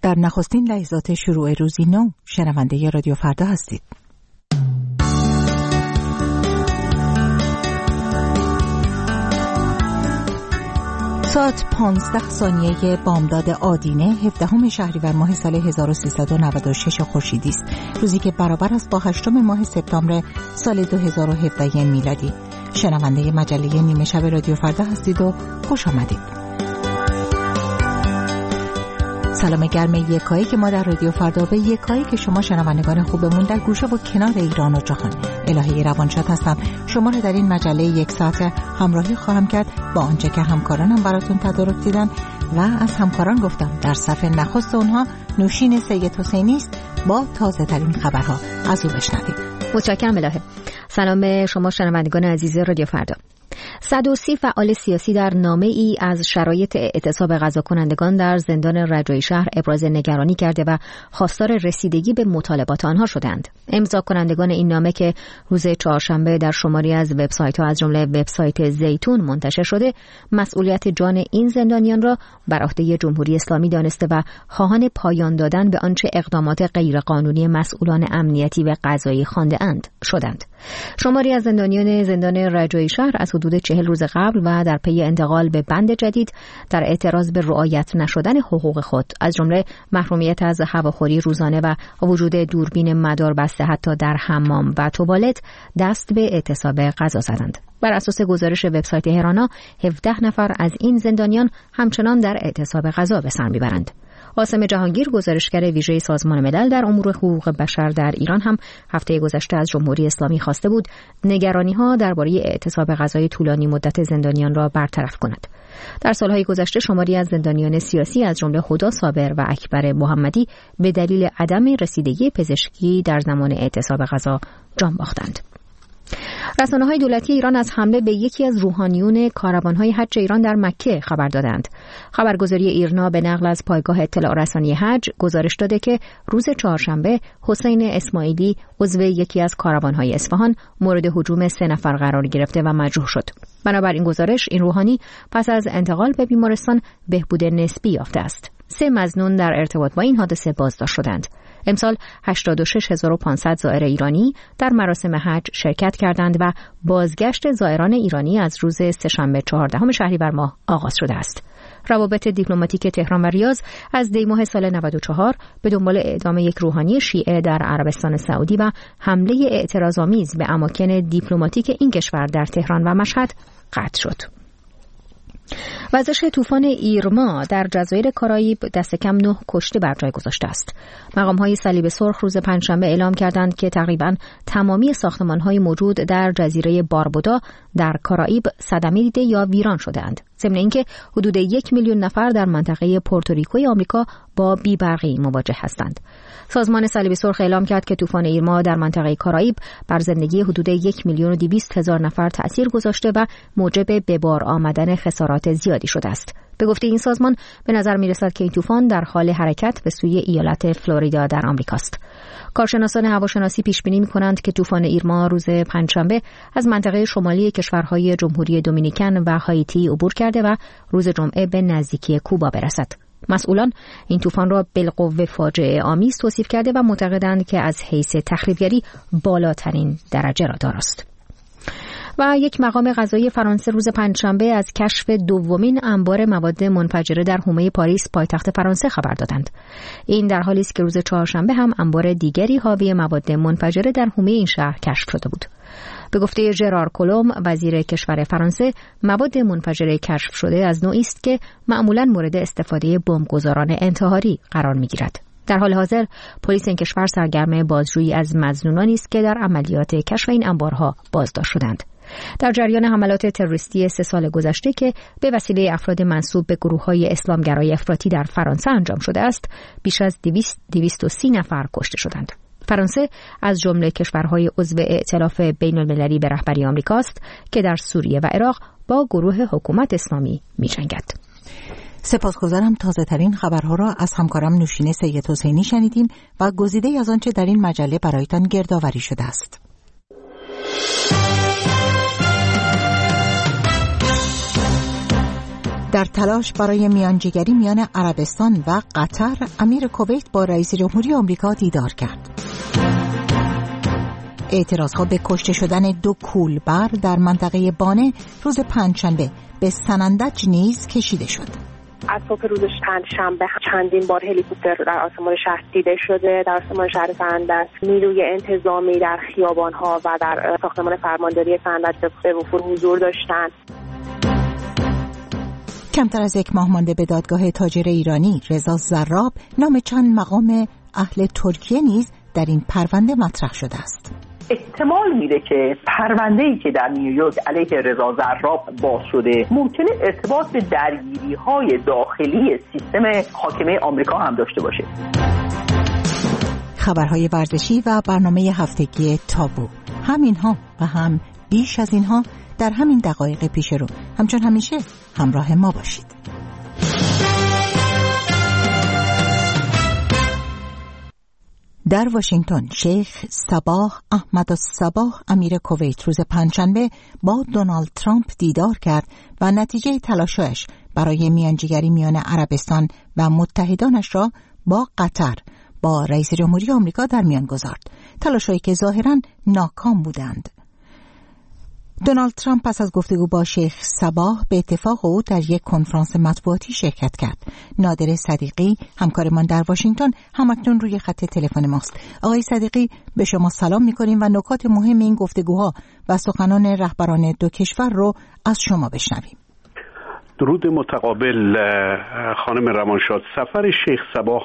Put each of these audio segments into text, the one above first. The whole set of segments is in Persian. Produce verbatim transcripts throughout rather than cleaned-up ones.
در نخستین لحظات شروع روزی نو شنونده رادیو فردا هستید. ساعت پانزده ثانیه بامداد آدینه هفدهم شهریور ماه سال هزار و سیصد و نود و شش خورشیدی است، روزی که برابر است با هشتم ماه سپتامبر سال دو هزار و هفده میلادی. شنونده مجله نیمه شب رادیو فردا هستید و خوش آمدید. سلام گرم یکایی که ما در رادیو فردا به یکایی که شما شنوندگان خوبمون در گوشه و کنار ایران و جهان. الهی روانشاد هستم. شما را در این مجله یک ساعت همراهی خواهم کرد با آنچه که همکارانم براتون تدارک دیدن و از همکاران گفتم در صفحه نخست اونها نوشین سید حسینی است با تازه ترین خبرها. از او بشنویم. متشکرم الهه. سلام به شما شنوندگان عزیز رادیو فردا. صد و سی فعال سیاسی در نامه ای از شرایط اعتصاب قضا کنندگان در زندان رجایی شهر ابراز نگرانی کرده و خواستار رسیدگی به مطالبات آنها شدند. امضا کنندگان این نامه که روز چهارشنبه در شماری از وبسایت‌ها از جمله وبسایت زیتون منتشر شده، مسئولیت جان این زندانیان را بر عهده جمهوری اسلامی دانسته و خواهان پایان دادن به آنچه اقدامات غیرقانونی مسئولان امنیتی و قضایی خوانده‌اند شدند. شماری از زندانیان زندان رجایی شهر از حدود چهل روز قبل و در پی انتقال به بند جدید در اعتراض به رعایت نشدن حقوق خود از جمله محرومیت از هواخوری روزانه و وجود دوربین مدار بسته حتی در حمام و توالت دست به اعتصاب غذا زدند. بر اساس گزارش وبسایت هرانا، هفده نفر از این زندانیان همچنان در اعتصاب غذا به سر میبرند. قاسم جهانگیر، گزارشگر ویژه سازمان ملل در امور حقوق بشر در ایران، هم هفته گذشته از جمهوری اسلامی خواسته بود نگرانی‌ها درباره اعتصاب غذای طولانی مدت زندانیان را برطرف کند. در سالهای گذشته شماری از زندانیان سیاسی از جمله هدی صابر و اکبر محمدی به دلیل عدم رسیدگی پزشکی در زمان اعتصاب غذا جان باختند. رسانه‌های دولتی ایران از حمله به یکی از روحانیون کاروان‌های حج ایران در مکه خبر دادند. خبرگزاری ایرنا به نقل از پایگاه اطلاع رسانی حج گزارش داده که روز چهارشنبه حسین اسماعیلی عضو یکی از کاروان‌های اصفهان مورد هجوم سه نفر قرار گرفته و مجروح شد. بنابراین گزارش این روحانی پس از انتقال به بیمارستان بهبود نسبی یافته است. سه مظنون در ارتباط با این حادثه بازداشت شدند. امسال هشتاد و شش هزار و پانصد زائر ایرانی در مراسم حج شرکت کردند و بازگشت زائران ایرانی از روز سه‌شنبه چهاردهم شهریور ماه آغاز شده است. روابط دیپلماتیک تهران و ریاض از دی ماه سال نود و چهار به دنبال اعدام یک روحانی شیعه در عربستان سعودی و حمله اعتراض‌آمیز به اماکن دیپلماتیک این کشور در تهران و مشهد قطع شد. وزش طوفان ایرما در جزایر کارائیب دست کم نه کشته بر جای گذاشته است. مقام‌های صلیب سرخ روز پنجشنبه اعلام کردند که تقریباً تمامی ساختمان‌های موجود در جزیره باربودا در کارائیب صدمه دیده یا ویران شده‌اند. ضمن اینکه حدود یک میلیون نفر در منطقه پورتوریکوی آمریکا با بی‌برقی مواجه هستند. سازمان صلیب سرخ اعلام کرد که طوفان ایرما در منطقه کارائیب بر زندگی حدود یک میلیون و دویست هزار نفر تأثیر گذاشته و موجب به بار آمدن خسارات زیادی شده است. به گفته این سازمان به نظر می‌رسد که این طوفان در حال حرکت به سوی ایالت فلوریدا در آمریکا است. کارشناسان هواشناسی پیش بینی می‌کنند که طوفان ایرما روز پنجشنبه از منطقه شمالی کشورهای جمهوری دومینیکن و هایتی عبور کرده و روز جمعه به نزدیکی کوبا برسد. مسئولان این طوفان را بالقوه فاجعه آمیز توصیف کرده و معتقدند که از حیث تخریبگری بالاترین درجه را دارست. و یک مقام قضایی فرانسه روز پنجشنبه از کشف دومین انبار مواد منفجره در حومه پاریس پایتخت فرانسه خبر دادند. این در حالی است که روز چهارشنبه هم انبار دیگری حاوی مواد منفجره در حومه این شهر کشف شده بود. به گفته ژرار کولوم وزیر کشور فرانسه، مواد منفجره کشف شده از نوعی است که معمولاً مورد استفاده بمبگذاران انتحاری قرار می‌گیرد. در حال حاضر پلیس این کشور سرگرم بازجویی از مظنونانی است که در عملیات کشف این انبارها بازداشت شدند. در جریان حملات تروریستی سه سال گذشته که به وسیله افراد منسوب به گروه‌های اسلامگرای افراطی در فرانسه انجام شده است، بیش از دویست و سی نفر کشته شدند. فرانسه از جمله کشورهای عضو ائتلاف بین‌المللی به رهبری آمریکاست که در سوریه و عراق با گروه حکومت اسلامی می‌جنگد. سپاسگزارم. تازه ترین خبرها را از همکارم نوشین سید حسینی شنیدیم و گزیده از آنچه در این مجله برایتان گردآوری شده است. در تلاش برای میانجیگری میان عربستان و قطر، امیر کویت با رئیس جمهوری آمریکا دیدار کرد. اعتراضها به کشته شدن دو کولبر در منطقه بانه روز پنجشنبه به سنندج نیز کشیده شد. از صبح روز پنجشنبه چندین بار هلیکوپتر در آسمان شهر دیده شده. در آسمان شهر سنندج نیروی انتظامی در خیابان‌ها و در ساختمان فرمانداری سنندج به وفور حضور داشتند. کمتر از یک ماه مانده به دادگاه تاجر ایرانی رضا زراب، نام چند مقام اهل ترکیه نیز در این پرونده مطرح شده است. احتمال میره که پرونده‌ای که در نیویورک علیه رضا زراب باز شده ممکنه ارتباط به درگیری‌های داخلی سیستم حاکمه آمریکا هم داشته باشه. خبرهای ورزشی و برنامه هفتگی تابو، همینها و هم بیش از اینها در همین دقایق پیش رو. همچون همیشه همراه ما باشید. در واشنگتن، شیخ صباح احمد الصباح امیر کویت روز پنجشنبه با دونالد ترامپ دیدار کرد و نتیجه تلاشش برای میانجیگری میان عربستان و متحدانش را با قطر با رئیس جمهوری آمریکا در میان گذارد. تلاش‌هایی که ظاهراً ناکام بودند. دونالد ترامپ پس از گفتگو با شیخ صباح به اتفاق او در یک کنفرانس مطبوعاتی شرکت کرد. نادر صدیقی، همکارمان در واشنگتن، همکنون روی خط تلفن ماست. آقای صدیقی، به شما سلام می‌کنیم و نکات مهم این گفتگوها و سخنان رهبران دو کشور رو از شما بشنویم. درود متقابل خانم روانشاد. سفر شیخ صباح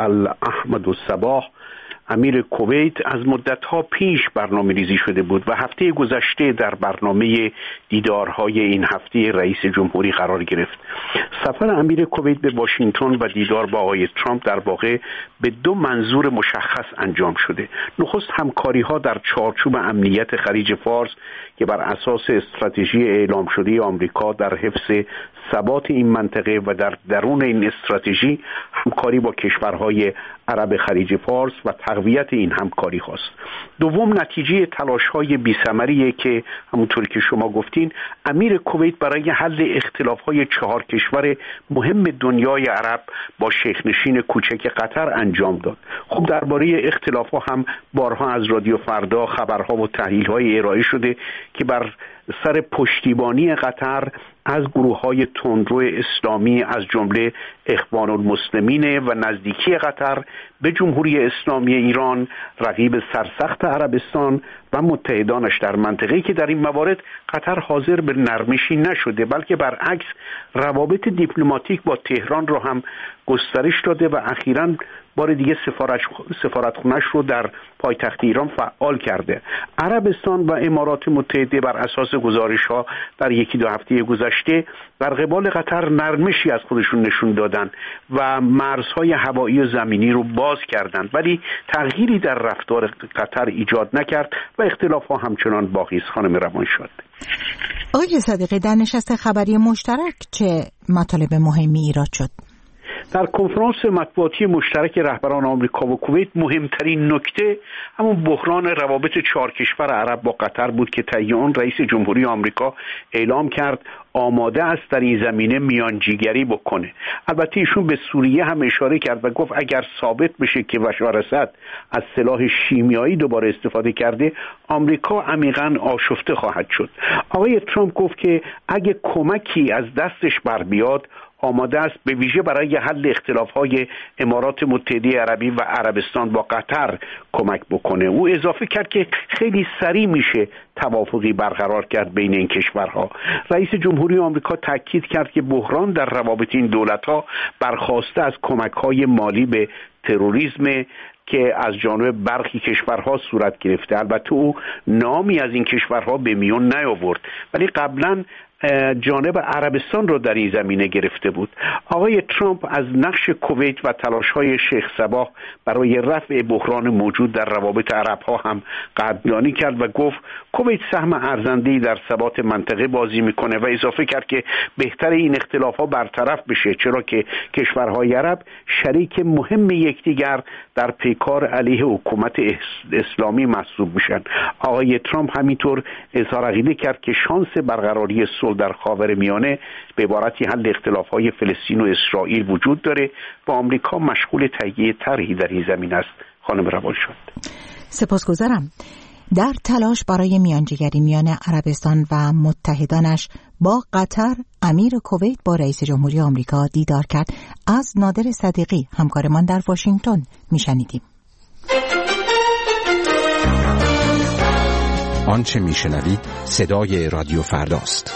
احمد الصباح امیر کویت از مدت‌ها پیش برنامه ریزی شده بود و هفته گذشته در برنامه دیدارهای این هفته رئیس جمهوری قرار گرفت. سفر امیر کویت به واشنگتن و دیدار با آقای ترامپ در واقع به دو منظور مشخص انجام شده. نخست همکاری‌ها در چارچوب امنیت خلیج فارس که بر اساس استراتژی اعلام شده آمریکا در حفظ ثبات این منطقه و در درون این استراتژی همکاری با کشورهای عرب خلیج فارس و تقویت این همکاری هاست. دوم، نتیجه تلاش‌های بی‌ثمریه که همونطور که شما گفتین امیر کویت برای حل اختلاف‌های چهار کشور مهم دنیای عرب با شیخ‌نشین کوچک قطر انجام داد. خب درباره اختلاف‌ها هم بارها از رادیو فردا خبرها و تحلیل‌های ارائه شده که بر سر پشتیبانی قطر از گروه‌های تندرو اسلامی از جمله اخوان المسلمین و نزدیکی قطر به جمهوری اسلامی ایران، رقیب سرسخت عربستان و متحدانش در منطقه‌ای که در این موارد قطر حاضر به نرمشی نشده بلکه برعکس روابط دیپلماتیک با تهران رو هم گسترش داده و اخیراً بار دیگه سفارت سفارتخونه‌اش رو در پایتخت ایران فعال کرده. عربستان و امارات متحده بر اساس گزارش‌ها در یکی دو هفته گذشته در قبال قطر نرمشی از خودشون نشون دادن و مرزهای هوایی و زمینی رو باز کردند، ولی تغییری در رفتار قطر ایجاد نکرد و اختلاف‌ها همچنان باقی است. خانم روانشاد. آقای صدیقی، در نشست خبری مشترک چه مطالب مهمی ایراد شد؟ در کنفرانس مطبوعاتی مشترک رهبران آمریکا و کویت مهمترین نکته همون بحران روابط چهار کشور عرب با قطر بود که طی آن رئیس جمهوری آمریکا اعلام کرد آماده است در این زمینه میانجیگری بکنه. البته ایشون به سوریه هم اشاره کرد و گفت اگر ثابت بشه که بشار اسد از سلاح شیمیایی دوباره استفاده کرده، آمریکا عمیقاً آشفته خواهد شد. آقای ترامپ گفت که اگه کمکی از دستش بر بیاد آماده است به ویژه برای حل اختلاف‌های امارات متحده عربی و عربستان با قطر کمک بکنه. او اضافه کرد که خیلی سریع میشه توافقی برقرار کرد بین این کشورها. رئیس جمهوری آمریکا تاکید کرد که بحران در روابط این دولت‌ها برخواسته از کمک‌های مالی به تروریسم که از جانب برخی کشورها صورت گرفته. البته او نامی از این کشورها به میون نیاورد، ولی قبلاً جانب عربستان رو در این زمینه گرفته بود. آقای ترامپ از نقش کویت و تلاش‌های شیخ صباح برای رفع بحران موجود در روابط عرب‌ها هم قدردانی کرد و گفت کویت سهم ارزنده‌ای در ثبات منطقه بازی میکنه و اضافه کرد که بهتر این اختلاف‌ها برطرف بشه، چرا که کشورهای عرب شریک مهم یکدیگر در پیکار علیه حکومت اسلامی محسوب میشن. آقای ترامپ همینطور اظهار عقیده کرد که شانس برقراری صلح صلح در خاورمیانه به عبارتی حل اختلاف‌های فلسطین و اسرائیل وجود داره و آمریکا مشغول تهیه طرحی در این زمین است. خانم روانشاد. سپاسگزارم. در تلاش برای میانجیگری میان عربستان و متحدانش با قطر، امیر کویت با رئیس جمهوری آمریکا دیدار کرد. از نادر صدیقی همکارمان در واشنگتن میشنیدیم. آنچه میشنوید صدای رادیو فرداست.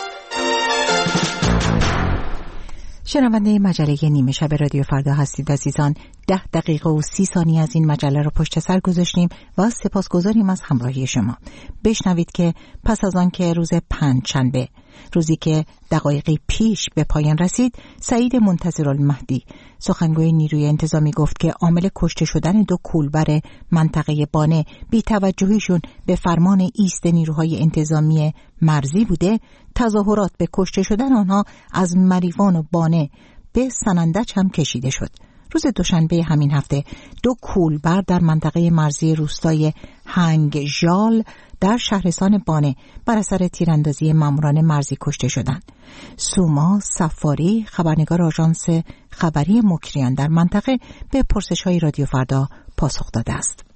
شنونده مجله نیمه شب رادیو فردا هستید عزیزان. ده دقیقه و سی ثانیه از این مجله رو پشت سر گذاشتیم و سپاسگزاریم از همراهی شما. بشنوید که پس از آن که روز پنجشنبه، روزی که دقایقی پیش به پایان رسید، سعید منتظرالمهدی سخنگوی نیروی انتظامی گفت که عامل کشته شدن دو کولبر منطقه بانه بی‌توجهیشون به فرمان ایست نیروهای انتظامی مرزی بوده. تظاهرات به کشته شدن آنها از مریوان و بانه به سنندج هم کشیده شد. روز دوشنبه همین هفته دو کولبر در منطقه مرزی روستای هنگژال در شهرستان بانه بر اثر تیراندازی ماموران مرزی کشته شدند. سوما صفاری، خبرنگار آژانس خبری مکریان در منطقه، به پرسش‌های رادیو فردا پاسخ داده است.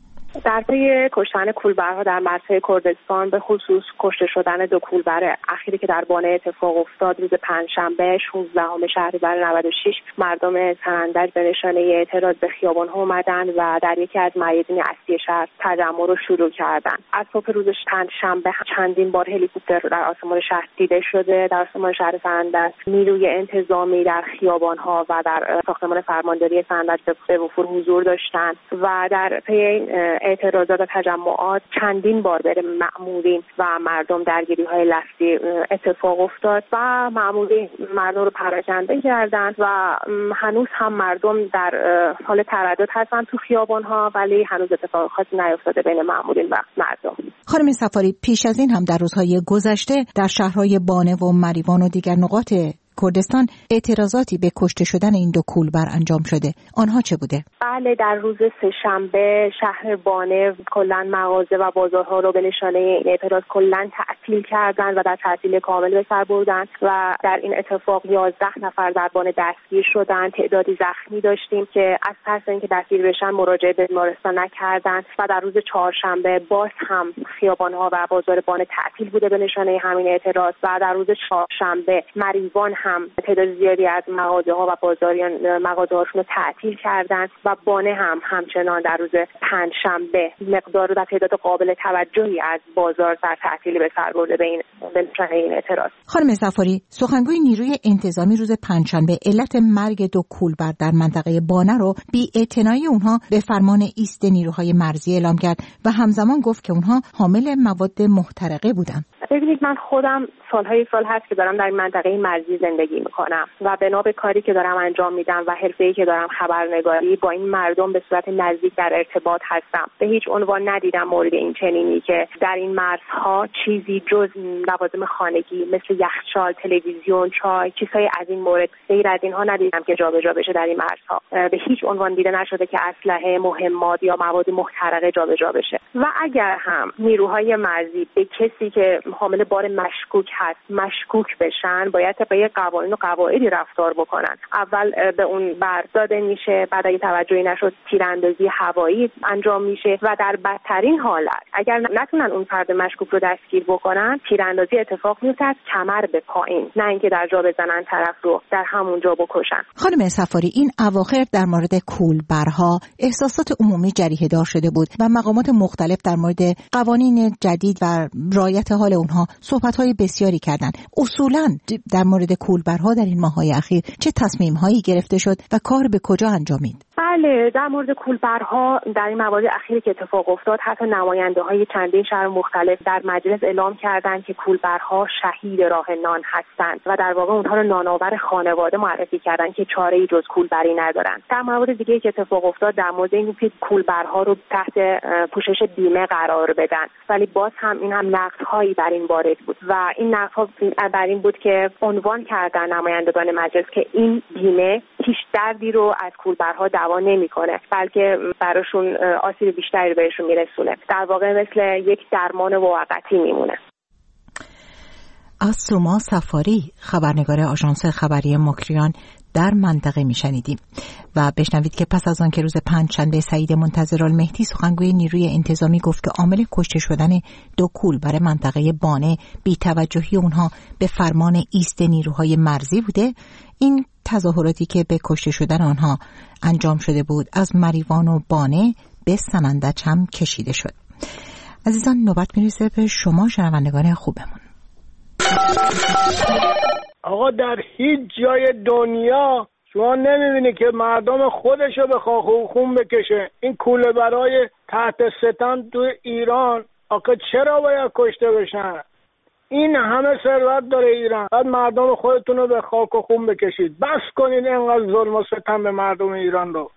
در پی کشتن کولبرها در مرزهای کردستان، به خصوص کشته شدن دو کولبر اخیری که در بانه اتفاق افتاد روز پنجشنبه شانزدهم شهریور نود و شش، مردم سنندج به نشانه اعتراض به خیابان‌ها اومدن و در یکی از میادین اصلی شهر تجمع رو شروع کردند. از صبح روز پنجشنبه چندین بار هلیکوپتر در آسمان شهر دیده شده. در آسمان شهر سنندج نیروی انتظامی در خیابان‌ها و در ساختمان فرمانداری سنندج به وفور حضور داشتند و در پی اعتراضات و تجمعات چندین بار بین مأمورین و مردم درگیری‌های لفظی اتفاق افتاد و مأمورین مردم رو پراکنده کردند و هنوز هم مردم در حال تردد هستند تو خیابان‌ها، ولی هنوز اتفاق خاصی نیفتاده بین مأمورین و مردم. خانم صفاری، پیش از این هم در روزهای گذشته در شهرهای بانه و مریوان و دیگر نقاط کردستان اعتراضاتی به کشته شدن این دو کولبر انجام شده. آنها چه بوده؟ بله، در روز سه‌شنبه شهر بانه کلاً مغازه و بازارها رو به نشانه این اعتراض کلاً تعطیل کردند و در تعطیل کامل به سر بردند و در این اتفاق یازده نفر در بانه دستگیر شدند. تعدادی زخمی داشتیم که از ترس اینکه دستگیر بشن مراجعه به بیمارستان نکردند و در روز چهارشنبه باز هم خیابان‌ها و بازار بانه تعطیل بوده به نشانه همین اعتراض و در روز چهارشنبه مریوان هم تعداد زیادی از مغازه‌ها و بازاریان مغازه‌هاشون رو تعطیل کردند و بانه هم همچنان در روز پنجشنبه مقدار و تعداد قابل توجهی از بازار در تعطیل به سر برده به این به نشانه این اعتراض. خانم صفاری، سخنگوی نیروی انتظامی روز پنجشنبه علت مرگ دو کولبر در منطقه بانه رو بی‌اعتنایی اونها به فرمان ایست نیروهای مرزی اعلام کرد و همزمان گفت که اونها حامل مواد محترقه بودند. ببینید، من خودم سالهای سال هست که دارم در این منطقه مرزی زندگی میکنم و بنا به کاری که دارم انجام میدم و حرفه‌ای که دارم خبرنگاری با این مردم به صورت نزدیک در ارتباط هستم. به هیچ عنوان ندیدم مورد این چنینی که در این مرزها چیزی جز لوازم خانگی مثل یخچال، تلویزیون، چای، چیزهای از این مورد غیر از اینها ندیدم که جابجا بشه در این مرزها. به هیچ عنوان دیده نشده که اسلحه، مهمات یا مواد محترقه جابجا بشه. و اگر هم نیروهای مرزی به کسی که حامل بار مشکوک هست مشکوک بشن، باید طبق قوانین و قواعدی رفتار بکنن. اول به اون برد داده میشه، بعد اگه توجهی نشد تیراندازی هوایی انجام میشه و در بدترین حالت اگر نتونن اون فرد مشکوک رو دستگیر بکنن، تیراندازی اتفاق میفته از کمر به پایین، نه اینکه در جا بزنن طرف رو در همون جا بکشن. خانم صفاری، این اواخر در مورد کولبرها احساسات عمومی جریحه دار شده بود و مقامات مختلف در مورد قوانین جدید و رعایت حال اونها صحبت‌های بسیاری کردند. اصولاً در مورد کولبرها در این ماه‌های اخیر چه تصمیم‌هایی گرفته شد و کار به کجا انجامید؟ بله، در مورد کولبرها در این موارد اخیری که اتفاق افتاد، حتی نماینده‌های چندین شهر مختلف در مجلس اعلام کردند که کولبرها شهید راه نان هستند و در واقع اونها رو نانآور خانواده معرفی کردند که چاره‌ای جز کولبری ندارند. در مورد دیگه که اتفاق افتاد در مورد اینکه کولبرها رو تحت پوشش بیمه قرار بدن، ولی باز هم این هم نقدهایی بر این وارد بود و این نقدها بر این بود که عنوان کردن نمایندگان مجلس که این بیمه هیچ دردی رو از کولبرها دوا نمیکنه، بلکه براشون آسیب بیشتری بهشون میرسونه. در واقع مثل یک درمان موقتی میمونه. از سوما سفاری، خبرنگار آژانس خبری مکریان در منطقه میشنیدیم و بشنوید که پس از آن که روز پنجشنبه سعید منتظرالمهدی سخنگوی نیروی انتظامی گفت که عامل کشته شدن دو کولبر منطقه بانه بی‌توجهی اونها به فرمان ایست نیروهای مرزی بوده، این تظاهراتی که به کشته شدن آنها انجام شده بود از مریوان و بانه به سنندج هم کشیده شد. عزیزان، نوبت میرسه به شما شنوندگان خوبمون. آقا در هیچ جای دنیا شما نمیبینی که مردم خودشو به خاک و خون بکشه. این کوله برای تحت ستم تو ایران آقا چرا باید کشته بشن؟ این همه ثروت داره ایران، بعد مردم خودتون رو به خاک و خون بکشید. بس کنید اینقدر ظلم و ستم به مردم ایران رو.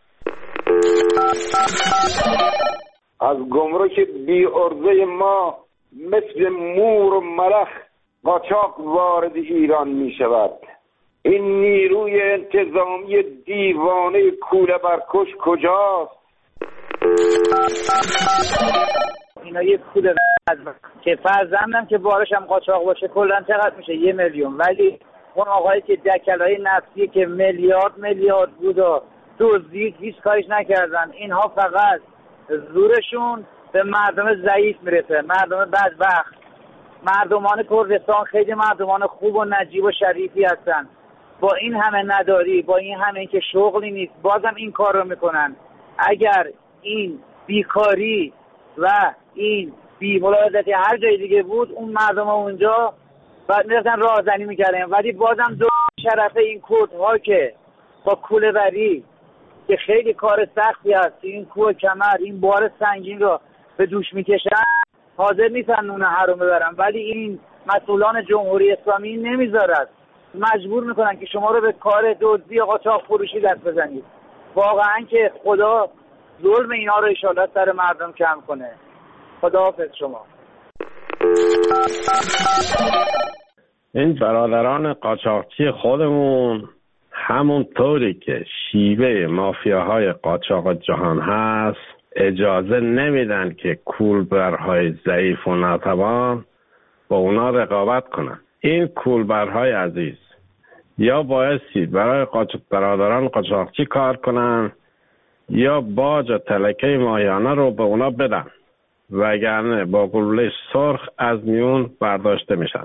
از گمرک بی ارزه ما مثل مور و ملخ قاچاق وارد ایران می شود. این نیروی انتظامی دیوانه کوله برکش کجاست؟ اینا یه کوله که فرضاً که بارش هم قاچاق باشه کلاً چقدر میشه؟ یه میلیون. ولی اون آقایی که دکلای نفتی که میلیارد میلیارد بود و دزدید هیچ کاریش نکردن. اینها فقط زورشون به مردم ضعیف میرسه، مردم بدبخت. مردمان کردستان خیلی مردمان خوب و نجیب و شریفی هستن. با این همه نداری، با این همه این که شغلی نیست، بازم این کار رو میکنن. اگر این بیکاری و این بی‌ملاحظاتی هر جای دیگه بود، اون مردم اونجا بعد میرفتن راهزنی میکردن. ولی بازم دو شرف این کردها که با کوله بری که خیلی کار سختی هست، این کوه کمر، این بار سنگین رو به دوش میکشن، حاضر نیستن نون حروم ببرن. ولی این مسئولان جمهوری اسلامی نمیذارد، مجبور میکنن که شما رو به کار دزدی و قاچاق فروشی دست بزنید. واقعا که خدا ظلم اینا رو انشالله سر مردم کم کنه. خداحافظ شما. این برادران قاچاقچی خودمون همون طوری که شیوه مافیاهای قاچاق جهان هست اجازه نمیدن که کولبرهای ضعیف و ناتوان با اونا رقابت کنن. این کولبرهای عزیز یا بایستید برای قاچاق برادران قاچاقچی کار کنن یا باج و تلکه ماهیانه رو به اونا بدن، وگرنه با گلوله سرخ از میون برداشته میشن.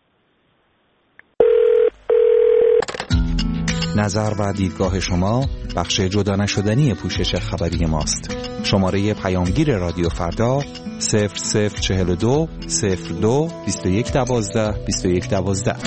نظر و دیدگاه شما بخش جدا نشدنی پوشش خبری ماست. شماره پیامگیر رادیو فردا صفر صفر چهل و دو صفر دو بیست و یک دوازده بیست و یک دوازده.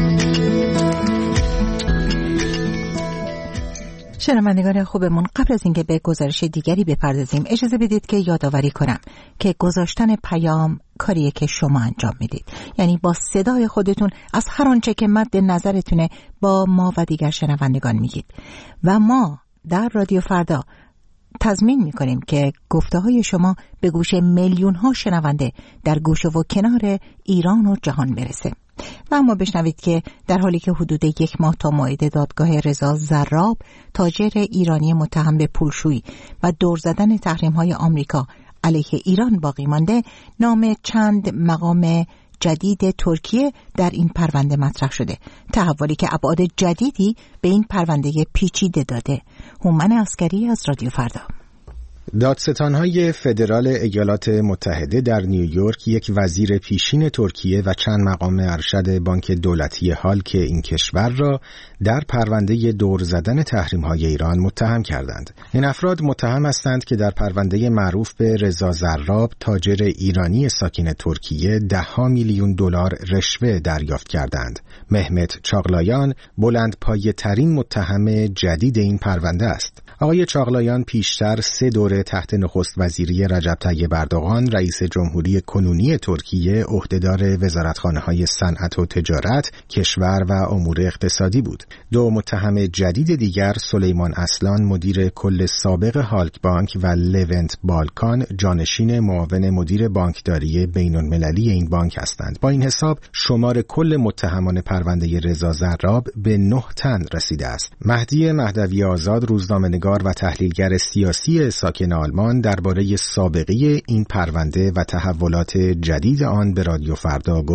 شنوندگان خوبمون، قبل از اینکه به گزارش دیگری بپردازیم اجازه بدید که یادآوری کنم که گذاشتن پیام کاریه که شما انجام میدید، یعنی با صدای خودتون از هر آنچه که مد نظرتونه با ما و دیگر شنوندگان میگید و ما در رادیو فردا تضمین میکنیم که گفته‌های شما به گوش میلیون ها شنونده در گوشه و کنار ایران و جهان برسه. و اما بشنوید که در حالی که حدود یک ماه تا موعد دادگاه رضا زراب، تاجر ایرانی متهم به پولشویی و دور زدن تحریم‌های آمریکا علیه ایران باقی مانده، نام چند مقام جدید ترکیه در این پرونده مطرح شده، تحولی که ابعاد جدیدی به این پرونده پیچیده داده. هومن عسکری از رادیو فردا. دادستان‌های فدرال ایالات متحده در نیویورک یک وزیر پیشین ترکیه و چند مقام ارشد بانک دولتی هالک این کشور را در پرونده دور زدن تحریم‌های ایران متهم کردند. این افراد متهم هستند که در پرونده معروف به رضا زراب، تاجر ایرانی ساکن ترکیه، ده ها میلیون دلار رشوه دریافت کردند. مهمت چاغلایان بلند پایه ترین متهم جدید این پرونده است. آقای چاغلایان پیشتر سه دوره تحت نخست وزیری رجب طیب اردوغان رئیس جمهوری کنونی ترکیه عهدهدار وزارتخانه‌های صنعت و تجارت، کشور و امور اقتصادی بود. دو متهم جدید دیگر سلیمان اصلان مدیر کل سابق هالک بانک و لونت بالکان جانشین معاون مدیر بانکداری بین‌المللی این بانک هستند. با این حساب شمار کل متهمان پرونده رضا زراب به نه تن رسیده است. مهدی مهدوی آزاد روزنامه‌نگار و تحلیلگر سیاسی ساکن آلمان درباره سابقه این پرونده و تحولات جدید آن به رادیو فردا گفت: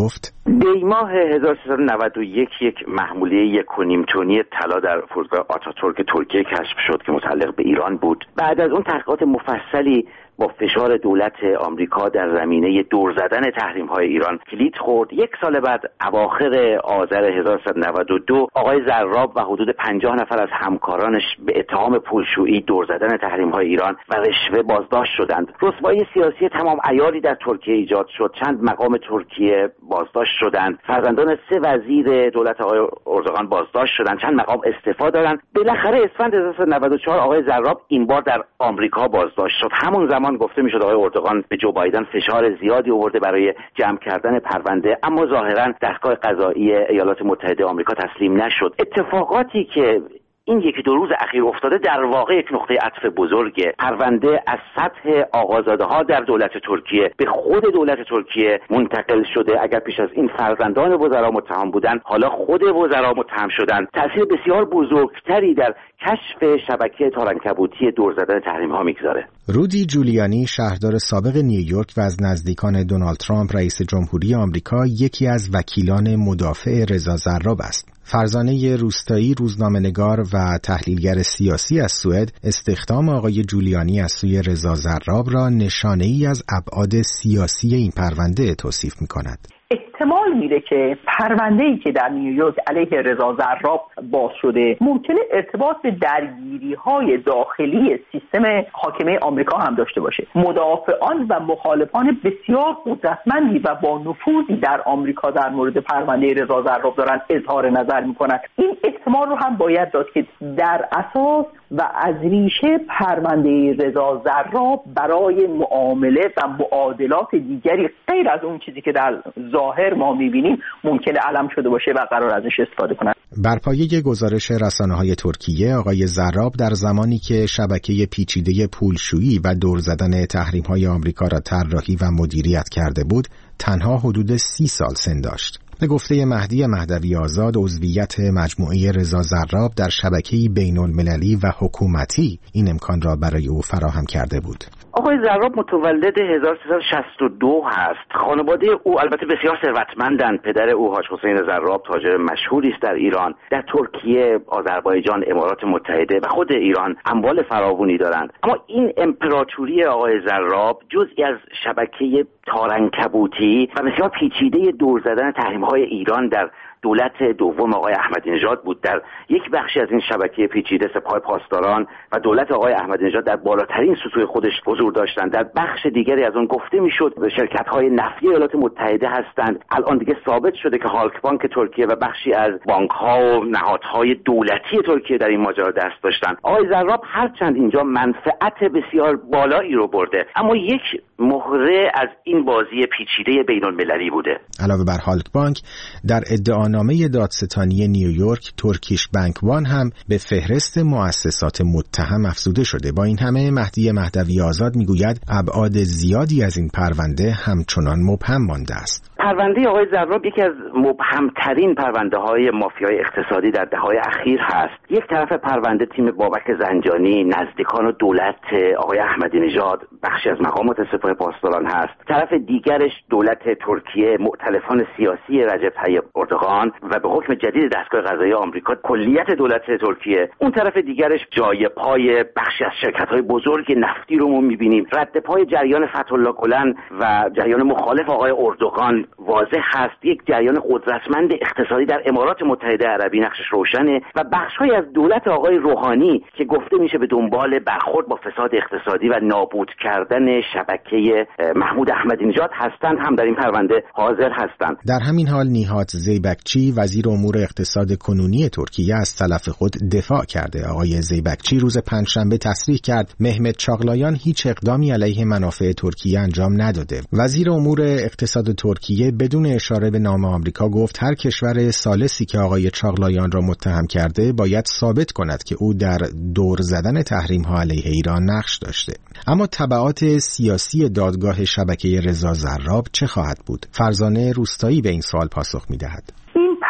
دی ماه هزار و سیصد و نود و یک یک محموله یک و نیم تنی طلا در فرودگاه آتاتورک ترکیه کشف شد که متعلق به ایران بود. بعد از اون تحقیقات مفصلی با فشار دولت آمریکا در زمینه دور زدن تحریم‌های ایران کلید خورد. یک سال بعد اواخر آذر هزار و سیصد و نود و دو آقای زراب و حدود پنجاه نفر از همکارانش به اتهام پولشویی، دور زدن تحریم‌های ایران و رشوه بازداشت شدند. رسوایی سیاسی تمام عیاری در ترکیه ایجاد شد. چند مقام ترکیه بازداشت شدند. فرزندان سه وزیر دولت آقای اردوغان بازداشت شدند. چند مقام استعفا دادند. بالاخره اسفند هزار و سیصد و نود و چهار آقای زراب این بار در آمریکا بازداشت شد. همون زمان گفته میشد آقای اردوغان به جو بایدن فشار زیادی آورده برای جمع کردن پرونده، اما ظاهرا دستگاه قضایی ایالات متحده آمریکا تسلیم نشد. اتفاقاتی که این یکی دو روز اخیر افتاده در واقع یک نقطه عطف بزرگه. پرونده از سطح آقازاده‌ها در دولت ترکیه به خود دولت ترکیه منتقل شده. اگر پیش از این فرزندان وزرا متهم بودند، حالا خود وزرا متهم شدند. تأثیر بسیار بزرگتری در کشف شبکه تارنکبوتی دور زدن تحریم‌ها میگذاره. رودی جولیانی، شهردار سابق نیویورک و از نزدیکان دونالد ترامپ رئیس جمهوری آمریکا، یکی از وکیلان مدافع رضا زراب است. فرزانه روستایی، روزنامه‌نگار و تحلیلگر سیاسی از سوئد، استخدام آقای جولیانی از سوی رضا زراب را نشانه‌ای از ابعاد سیاسی این پرونده توصیف می‌کند. احتمال میره که پرونده‌ای که در نیویورک علیه رضا زراب باز شده ممکنه ارتباط به درگیری‌های داخلی سیستم حاکمه آمریکا هم داشته باشه. مدافعان و مخالفان بسیار قدرتمندی و با نفوذی در آمریکا در مورد پرونده رضا زراب دارن اظهار نظر میکنن. این احتمال رو هم باید داد که در اساس و از ریشه پرونده رضا زراب برای معامله و معادلات دیگری غیر از اون چیزی که در ظاهر ما میبینیم ممکنه علم شده باشه و قرار ازش استفاده کنن. بر پایه گزارش رسانه‌های ترکیه، آقای زراب در زمانی که شبکه پیچیده پولشویی و دور زدن تحریم‌های آمریکا را طراحی و مدیریت کرده بود، تنها حدود سی سال سن داشت. به گفته مهدی مهدوی آزاد، عضویت مجموعه رضا زراب در شبکه‌ای بین‌المللی و حکومتی این امکان را برای او فراهم کرده بود. آقای زراب متولد هزار و سیصد و شصت و دو هست. خانواده او البته بسیار ثروتمندند. پدر او حاج حسین زراب تاجر مشهوری است در ایران. در ترکیه، آذربایجان، امارات متحده و خود ایران اموال فراوانی دارند. اما این امپراتوری آقای زراب جزئی از شبکه تارنکبوتی و بسیار پیچیده دور زدن تحریم‌های ایران در دولت دوم آقای احمدی نژاد بود. در یک بخشی از این شبکه پیچیده سپاه پاسداران و دولت آقای احمدی نژاد در بالاترین سطوح خودش حضور داشتند. در بخش دیگری از اون گفته میشد شرکت‌های نفتی ایالات متحده هستند. الان دیگه ثابت شده که هالک بانک ترکیه و بخشی از بانک‌ها و نهادهای دولتی ترکیه در این ماجرا دست داشتند. آقای زراب هرچند اینجا منفعت بسیار بالایی رو برده، اما یک مهره از این بازی پیچیده بین‌المللی بوده. علاوه بر هالک بانک، در ادعانامه دادستانی نیویورک، ترکیش بانک وان هم به فهرست مؤسسات متهم افزوده شده. با این همه مهدی مهدوی آزاد میگوید ابعاد زیادی از این پرونده همچنان مبهم مانده است. پرونده آقای زراب یکی از مبهمترین پرونده های مافیای اقتصادی در دهه‌های اخیر هست. یک طرف پرونده تیم بابک زنجانی، نزدیکان و دولت آقای احمدی نژاد، بخشی از مقامات سپاه پاسداران هست. طرف دیگرش دولت ترکیه، مؤتلفان سیاسی رجب طیب اردوغان و به حکم جدید دستگاه قضایی آمریکا کلیت دولت ترکیه. اون طرف دیگرش جای پای بخشی از شرکت‌های بزرگ نفتی رو ما می‌بینیم. رد پای جریان فتح‌الله گلن و جریان مخالف آقای اردوغان واضح هست. یک جریان قدرتمند اقتصادی در امارات متحده عربی نقشش روشنه و بخش‌های از دولت آقای روحانی که گفته میشه به دنبال برخورد با فساد اقتصادی و نابود کردن شبکه محمود احمدی نژاد هستند هم در این پرونده حاضر هستند. در همین حال نیهات زیبکچی، وزیر امور اقتصاد کنونی ترکیه، از تلف خود دفاع کرده. آقای زیبکچی روز پنجشنبه تصریح کرد مهمت چاغلایان هیچ اقدامی علیه منافع ترکیه انجام نداده. وزیر امور اقتصاد ترکیه بدون اشاره به نام آمریکا گفت هر کشور ثالثی که آقای چاغلایان را متهم کرده باید ثابت کند که او در دور زدن تحریم‌ها علیه ایران نقش داشته. اما تبعات سیاسی دادگاه شبکه رضا زراب چه خواهد بود؟ فرزانه روستایی به این سوال پاسخ می‌دهد. این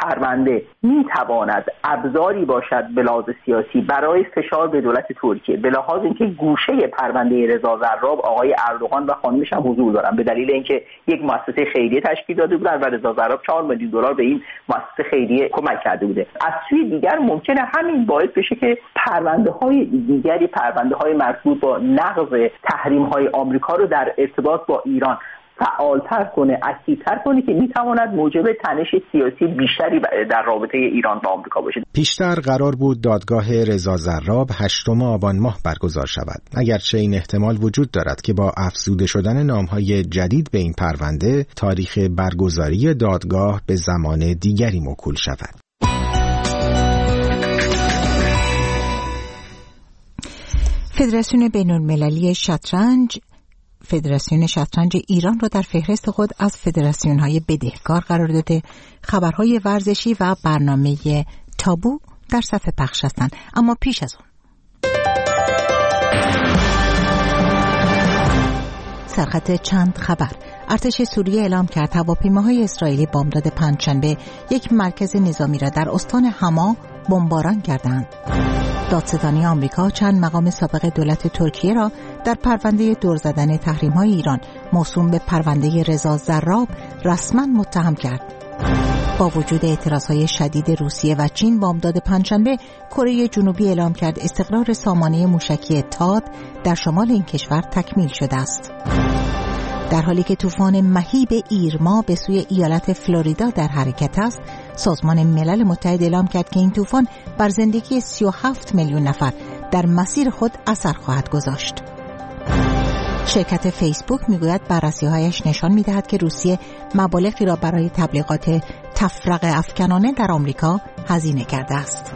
پرونده میتواند ابزاری باشد به لحاظ سیاسی برای فشار به دولت ترکیه، به لحاظ اینکه گوشه پرونده رضا زراب آقای اردوغان و خانمش هم حضور دارن، به دلیل اینکه یک مؤسسه خیریه تشکیل داده بودن و رضا زراب چهار میلیون دلار به این مؤسسه خیریه کمک کرده بوده. از سوی دیگر ممکنه همین باعث بشه که پرونده های دیگری، پرونده های مربوط با نقض تحریم های آمریکا رو در ارتباط با ایران فعالتر کنه، اکتیوتر کنه که میتواند موجب تنش سیاسی بیشتری در رابطه ایران با آمریکا باشه. پیشتر قرار بود دادگاه رضا زراب هشتم آبان ماه برگزار شود، اگرچه این احتمال وجود دارد که با افزوده شدن نامهای جدید به این پرونده تاریخ برگزاری دادگاه به زمان دیگری موکول شود. فدراسیون بین‌المللی شطرنج فدراسیون شطرنج ایران را در فهرست خود از فدراسیون‌های بدهکار قرار داده. خبرهای ورزشی و برنامه تابو در صفحه پخش هستند، اما پیش از اون سرخط چند خبر. ارتش سوریه اعلام کرد هواپیماهای اسرائیلی بامداد پنجشنبه یک مرکز نظامی را در استان حما بمباران کردند. دادستانی آمریکا چند مقام سابق دولت ترکیه را در پرونده دور زدن تحریم‌های ایران موسوم به پرونده رضا زراب رسما متهم کرد. با وجود اعتراضهای شدید روسیه و چین بامداد پنجشنبه کره جنوبی اعلام کرد استقرار سامانه موشکی تاد در شمال این کشور تکمیل شده است. در حالی که طوفان مهیب ایرما به سوی ایالت فلوریدا در حرکت است، سازمان ملل متحد اعلام کرد که این طوفان بر زندگی سی و هفت میلیون نفر در مسیر خود اثر خواهد گذاشت. شرکت فیسبوک میگوید بررسی‌هایش نشان می‌دهد که روسیه مبالغی را برای تبلیغات تفرقه افکنانه در آمریکا هزینه کرده است.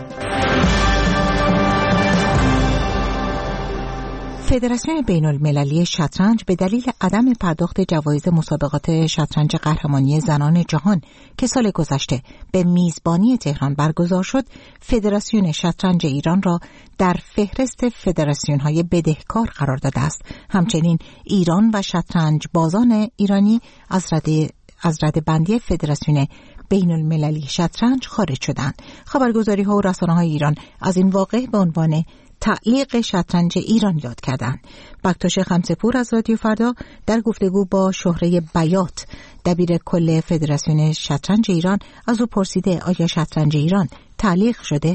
فدراسیون بین‌المللی شطرنج به دلیل عدم پرداخت جوایز مسابقات شطرنج قهرمانی زنان جهان که سال گذشته به میزبانی تهران برگزار شد، فدراسیون شطرنج ایران را در فهرست فدراسیون‌های بدهکار قرار داده است. همچنین ایران و شطرنج بازان ایرانی از رده از رده بندی فدراسیون بین‌المللی شطرنج خارج شدند. خبرگزاری‌ها و رسانه‌های ایران از این واقعه به عنوان تعلیق شطرنج ایران یاد کردند. بکتاش خمسه‌پور از رادیو فردا در گفتگو با شهره بیات دبیر کل فدراسیون شطرنج ایران از او پرسیده آیا شطرنج ایران تعلیق شده؟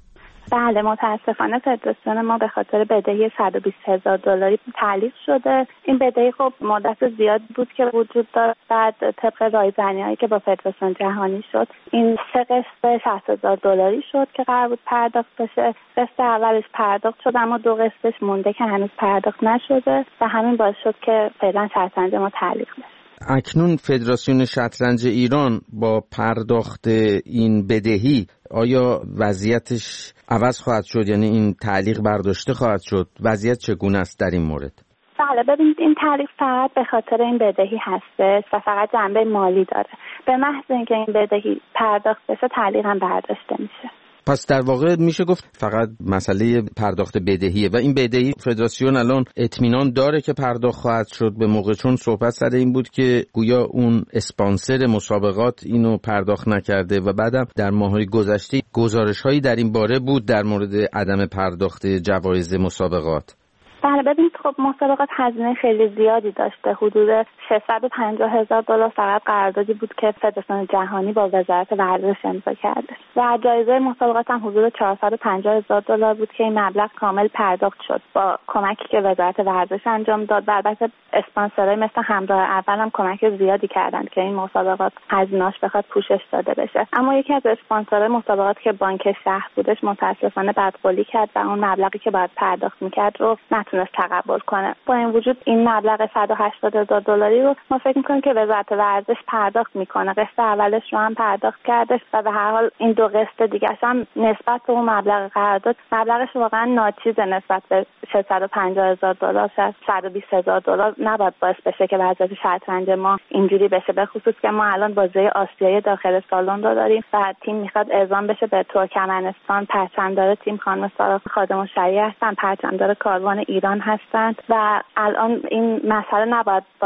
بله، متاسفانه فدراسیون ما به خاطر بدهی صد و بیست هزار دلاری تعلیق شده. این بدهی خب مدت زیاد بود که وجود داشت. بعد طبق رایزنی‌هایی که با فدراسیون جهانی شد، این سه قسط شصت هزار دلاری شد که قرار بود پرداخت بشه. قسط اولش پرداخت شد اما دو قسطش مونده که هنوز پرداخت نشده و همین باعث شد که فعلا شطرنج ما تعلیق بشه. اکنون فدراسیون شطرنج ایران با پرداخت این بدهی آیا وضعیتش عوض خواهد شد؟ یعنی این تعلیق برداشته خواهد شد؟ وضعیت چگونه است در این مورد؟ بله، ببینید این تعلیق فقط به خاطر این بدهی هستش و فقط جنبه مالی داره. به محض اینکه این بدهی پرداخت بشه تعلیق هم برداشته میشه. پس در واقع میشه گفت فقط مسئله پرداخت بدهیه و این بدهی فدراسیون الان اطمینان داره که پرداخت خواهد شد به موقع، چون صحبت سر این بود که گویا اون اسپانسر مسابقات اینو پرداخت نکرده و بعدم در ماه‌های گذشته گزارش‌هایی در این باره بود در مورد عدم پرداخت جوایز مسابقات. بله، ببینید خب مسابقات هزینه خیلی زیادی داشته. حدود ششصد و پنجاه هزار دلار فقط قراردادی بود که فدراسیون جهانی با وزارت ورزش امضا کرده و جایزه مسابقات هم حدود چهارصد و پنجاه هزار دلار بود که این مبلغ کامل پرداخت شد با کمکی که وزارت ورزش انجام داد. البته اسپانسرای مثل همراه اول هم کمک زیادی کردند که این مسابقات هزینه‌اش بخواد پوشش داده بشه. اما یکی از اسپانسرای مسابقات که بانک شهر بودش متأسفانه بدقولی کرد و اون مبلغی که باید پرداخت می‌کرد رو نتونست تقبل کنه. با این وجود این مبلغ صد و هشتاد هزار دلاری رو ما فکر می‌کنیم که وزارت ورزش پرداخت می‌کنه. قسط اولش رو هم پرداخت کردش و به هر حال این دو قسط دیگه‌ش هم نسبت به اون مبلغ قرارداد مبلغش واقعا ناچیزه نسبت به ششصد و پنجاه هزار دلار، صد و بیست هزار دلار نباید باعث بشه که وضعیت شطرنج ما اینجوری بشه، به خصوص که ما الان بازی آسیایی داخل سالن رو داریم و تیم میخواد اعزام بشه به ترکمنستان. پرچمدار تیم خانم سارا خادم الشریعه هستن، پرچمدار کاروان ایران هستند و الان این مسئله نباید باعث بشه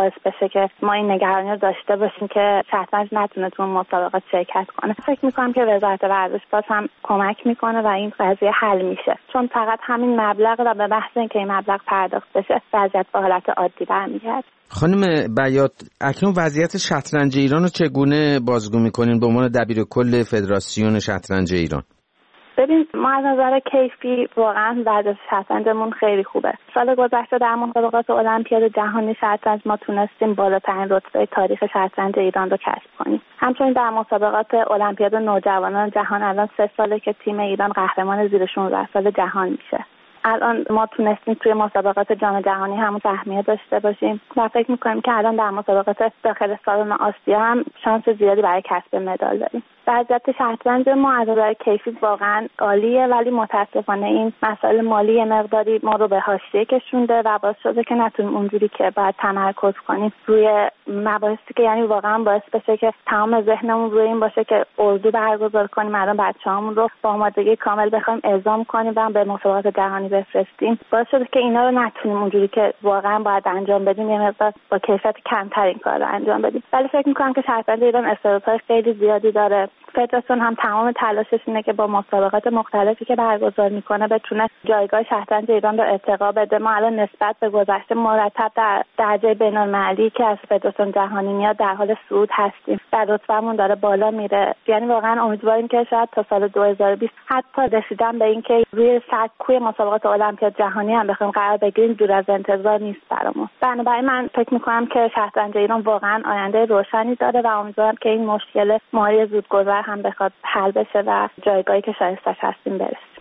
باشه که ما این نگرانی رو داشته باشیم که شطرنج نتونه تو مسابقات شرکت کنه. فکر میکنم که وزارت ورزش باز هم کمک میکنه و این قضیه حل میشه، چون فقط همین مبلغ و به بحث اینکه این مبلغ پرداخت بشه وضعیت به حالت عادی برمیگرده. خانم بیات، اکنون وضعیت شطرنج ایران رو چگونه بازگو میکنین به عنوان دبیر کل فدراسیون شطرنج ایران؟ ببین، ما از نظر کیفی واقعا وضعیت شطرنجمون خیلی خوبه. سال گذشته در مسابقات المپیاد جهانی شطرنج ما تونستیم بالاترین رتبه تاریخ شطرنج ایران رو کسب کنیم. همچنین در مسابقات المپیاد نوجوانان جهان الان سه ساله که تیم ایران قهرمان زیر شانزده سال جهان میشه. الان ما تونستیم توی مسابقات جام جهانی همون سهمیه داشته باشیم و فکر میکنیم که الان در مسابقات داخل سالن آسیا هم شانس زیادی برای کسب مدال داریم. وضعیت شطرنج ما از نظر کیفی واقعا عالیه، ولی متاسفانه این مسائل مالی مقداری ما رو به حاشیه کشونده و باعث شده که نتونیم اونجوری که باید تمرکز کنیم روی مباحثی که یعنی واقعا باعث بشه که تمام ذهنمون روی این باشه که اردو برگزار کنیم، الان بچه‌هامون رو با آمادگی کامل بخوایم اعزام کنیم و به مسابقات جهانی بفرستیم. باعث شده که اینا رو نتونیم اونجوری که واقعا باید انجام بدیم، یه مقدار با کیفیت کمتر این کار رو انجام بدیم. ولی فکر می‌کنم که شطرنج ایران استعدادهای خیلی زیادی داره. فدراسیون هم تمام تلاشش اینه که با مسابقات مختلفی که برگزار میکنه بتونه جایگاه شطرنج ایران رو ارتقا بده. ما الان نسبت به گذشته مرتب در درجه بین‌المللی که از فدراسیون جهانی میاد در حال صعود هستیم. در رتبه‌مون داره بالا میره. یعنی واقعا امیدواریم که شاید تا سال دو هزار و بیست حتی رسیدن به این که روی سکوی مسابقات المپیاد جهانی هم بخوایم قرار بگیریم دور از انتظار نیست برامون. بنابراین من فکر میکنم که شطرنج ایران واقعا آینده روشنی داره و امیدوارم که این مشکل مالی زودگذر هم بخواد حل بشه و جایگاهی که شایستش هستیم برسیم.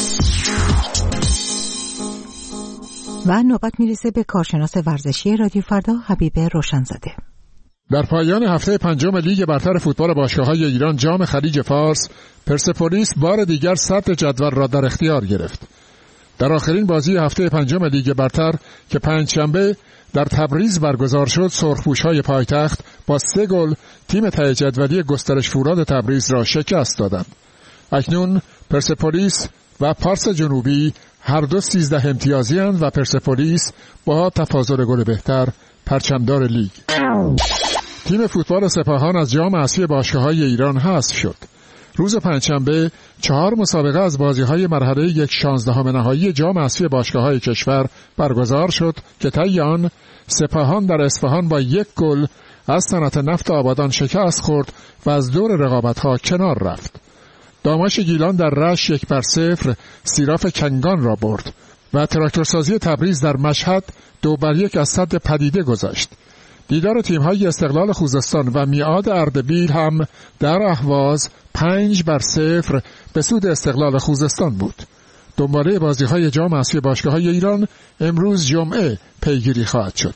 و نوبت میرسه به کارشناس ورزشی رادیو فردا حبیب روشنزاده. در پایان هفته پنجم لیگ برتر فوتبال باشگاه‌های ایران جام خلیج فارس، پرسپولیس بار دیگر صدر جدول را در اختیار گرفت. در آخرین بازی هفته پنجم لیگ برتر که پنجشنبه در تبریز برگزار شد، سرخپوش‌های پایتخت با سه گل تیم ته جدولی گسترش فولاد تبریز را شکست دادند. اکنون پرسپولیس و پارس جنوبی هر دو سیزده امتیازی اند و پرسپولیس با تفاضل گل بهتر پرچمدار لیگ. تیم فوتبال سپاهان از جام اسیای باشگاه‌های ایران حذف شد. روز پنجشنبه چهار مسابقه از بازی‌های مرحله یک شانزدهم نهایی جام اسیای باشگاه‌های کشور برگزار شد که طی آن سپاهان در اصفهان با یک گل از صنعت نفت آبادان شکست خورد و از دور رقابت‌ها کنار رفت. داماش گیلان در رشت یک بر صفر سیراف کنگان را برد و تراکتورسازی تبریز در مشهد دو بر یک از سد پدیده گذاشت. دیدار تیم‌های استقلال خوزستان و میعاد اردبیل هم در اهواز پنج بر صفر به سود استقلال خوزستان بود. دنباله بازی‌های جام اسیای باشگاه‌های ایران امروز جمعه پیگیری خواهد شد.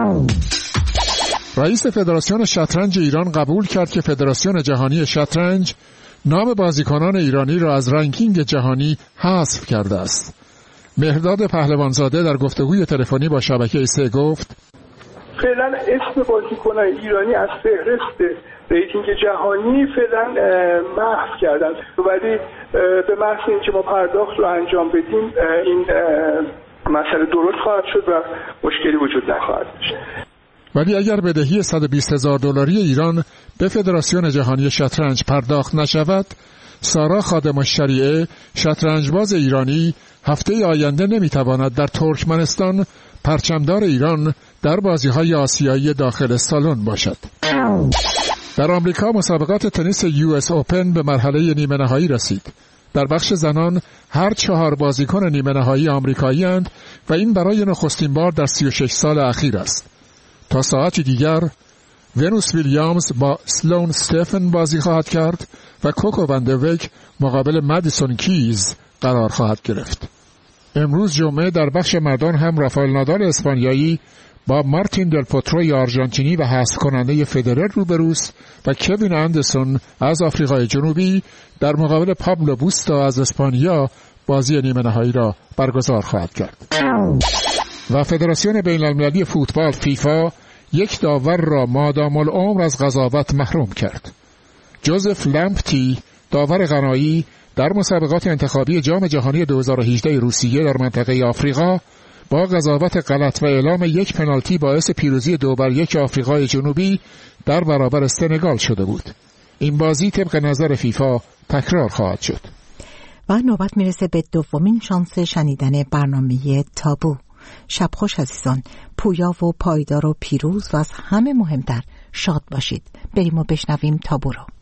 رئیس فدراسیون شطرنج ایران قبول کرد که فدراسیون جهانی شطرنج نام بازیکنان ایرانی را از رنکینگ جهانی حذف کرده است. مهرداد پهلوانزاده در گفتگوی تلفنی با شبکه سه گفت: فعلا اسم بازیکنان ایرانی از فهرست ریتینگ جهانی فعلا محو کردن، ولی به محض اینکه ما پرداخت رو انجام بدیم این مسئله درست خواهد شد و مشکلی وجود نخواهد داشت. ولی اگر بدهی صد و بیست هزار دلاری ایران به فدراسیون جهانی شطرنج پرداخت نشود، سارا خادم الشریعه شطرنجباز ایرانی هفته آینده نمیتواند در ترکمنستان پرچمدار ایران در بازی‌های آسیایی داخل سالن باشد. در آمریکا مسابقات تنیس یو اس اوپن به مرحله نیمه نهایی رسید. در بخش زنان هر چهار بازیکن نیمه نهایی آمریکایی اند و این برای نخستین بار در سی و شش سال اخیر است. تا ساعتی دیگر ونوس ویلیامز با سلون استفن بازی خواهد کرد و کوکو وندویک مقابل مدیسون کیز قرار خواهد گرفت. امروز جمعه در بخش مردان هم رافائل نادال اسپانیایی با مارتین دل پوتروی آرژانتینی و حذف کننده فدرر روبروست و کوین اندرسون از آفریقای جنوبی در مقابل پابلو بوستا از اسپانیا بازی نیمه نهایی را برگزار خواهد کرد. و فدراسیون بین المللی فوتبال فیفا یک داور را مادام العمر از قضاوت محروم کرد. جوزف لمپتی داور غنایی در مسابقات انتخابی جام جهانی دو هزار و هجده روسیه در منطقه آفریقا با قضاوت غلط و اعلام یک پنالتی باعث پیروزی دو بر یک آفریقای جنوبی در برابر سنگال شده بود. این بازی طبق نظر فیفا تکرار خواهد شد. و نوبت میرسه به دومین شانس شنیدن برنامه تابو. شب خوش عزیزان، پویا و پایدار و پیروز و از همه مهمتر شاد باشید. بریم و بشنویم تابو رو.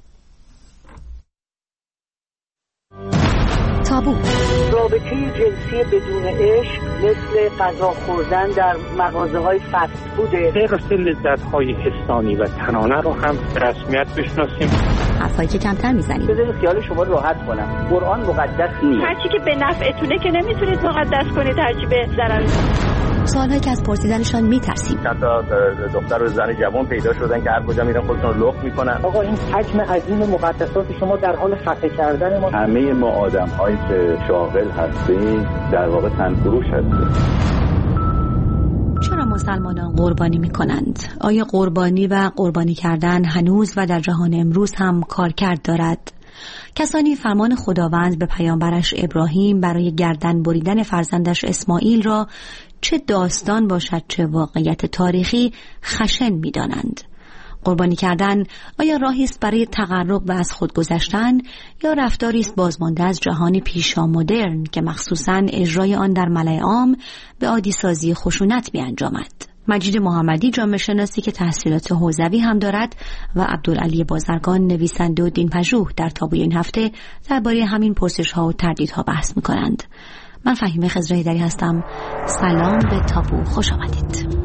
تابو. رابطه جنسی بدون عشق مثل غذا خوردن در مغازه‌های فست فوده. غیر لذت‌های حسانی و تنانه رو هم به رسمیت بشناسیم. حرفایی که کمتر میزنیم. بذارید خیال شما راحت کنم. قرآن مقدس نیست. هرچی که به نفعتونه که نمیتونید مقدس کنید، هرچی به ضرر. سوالهایی که از پرسیدنشان میترسیم. چند تا دختر و زن جوان پیدا شدن که هر کجا میرن خودشون رو لخت میکنن. آقا این حجم عظیم مقدسات شما در حال خفه کردن ما. همه ما آدم‌هایی که شاغل هستیم در واقع تنفروش هستیم. چرا مسلمانان قربانی میکنند؟ آیا قربانی و قربانی کردن هنوز و در جهان امروز هم کارکرد دارد؟ کسانی فرمان خداوند به پیامبرش ابراهیم برای گردن بریدن فرزندش اسماعیل را چه داستان باشد چه واقعیت تاریخی خشن می‌دانند. قربانی کردن آیا راهی است برای تقرب و از خود گذشتن یا رفتاری است بازمانده از جهان پیشا مدرن که مخصوصاً اجرای آن در ملأ عام به عادی سازی خشونت می‌انجامد؟ مجید محمدی جامعه شناسی که تحصیلات حوزوی هم دارد و عبدالعلی بازرگان نویسنده و دین‌پژوه در تابوی این هفته درباره همین پرسش‌ها و تردیدها بحث می‌کنند. من فهیمه خضره‌ایدری هستم. سلام به تابو، خوش آمدید.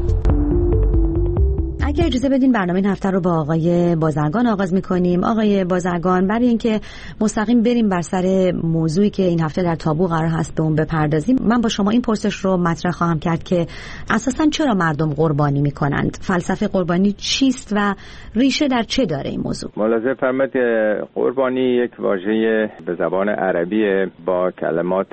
اگه اجازه بدین برنامه این هفته رو با آقای بازرگان آغاز می‌کنیم. آقای بازرگان، برای اینکه مستقیم بریم بر سر موضوعی که این هفته در تابو قرار هست به اون بپردازیم، من با شما این پرسش رو مطرح خواهم کرد که اساساً چرا مردم قربانی می‌کنند؟ فلسفه قربانی چیست و ریشه در چه داره این موضوع؟ ملاحظه فرمایید قربانی یک واژه به زبان عربی با کلمات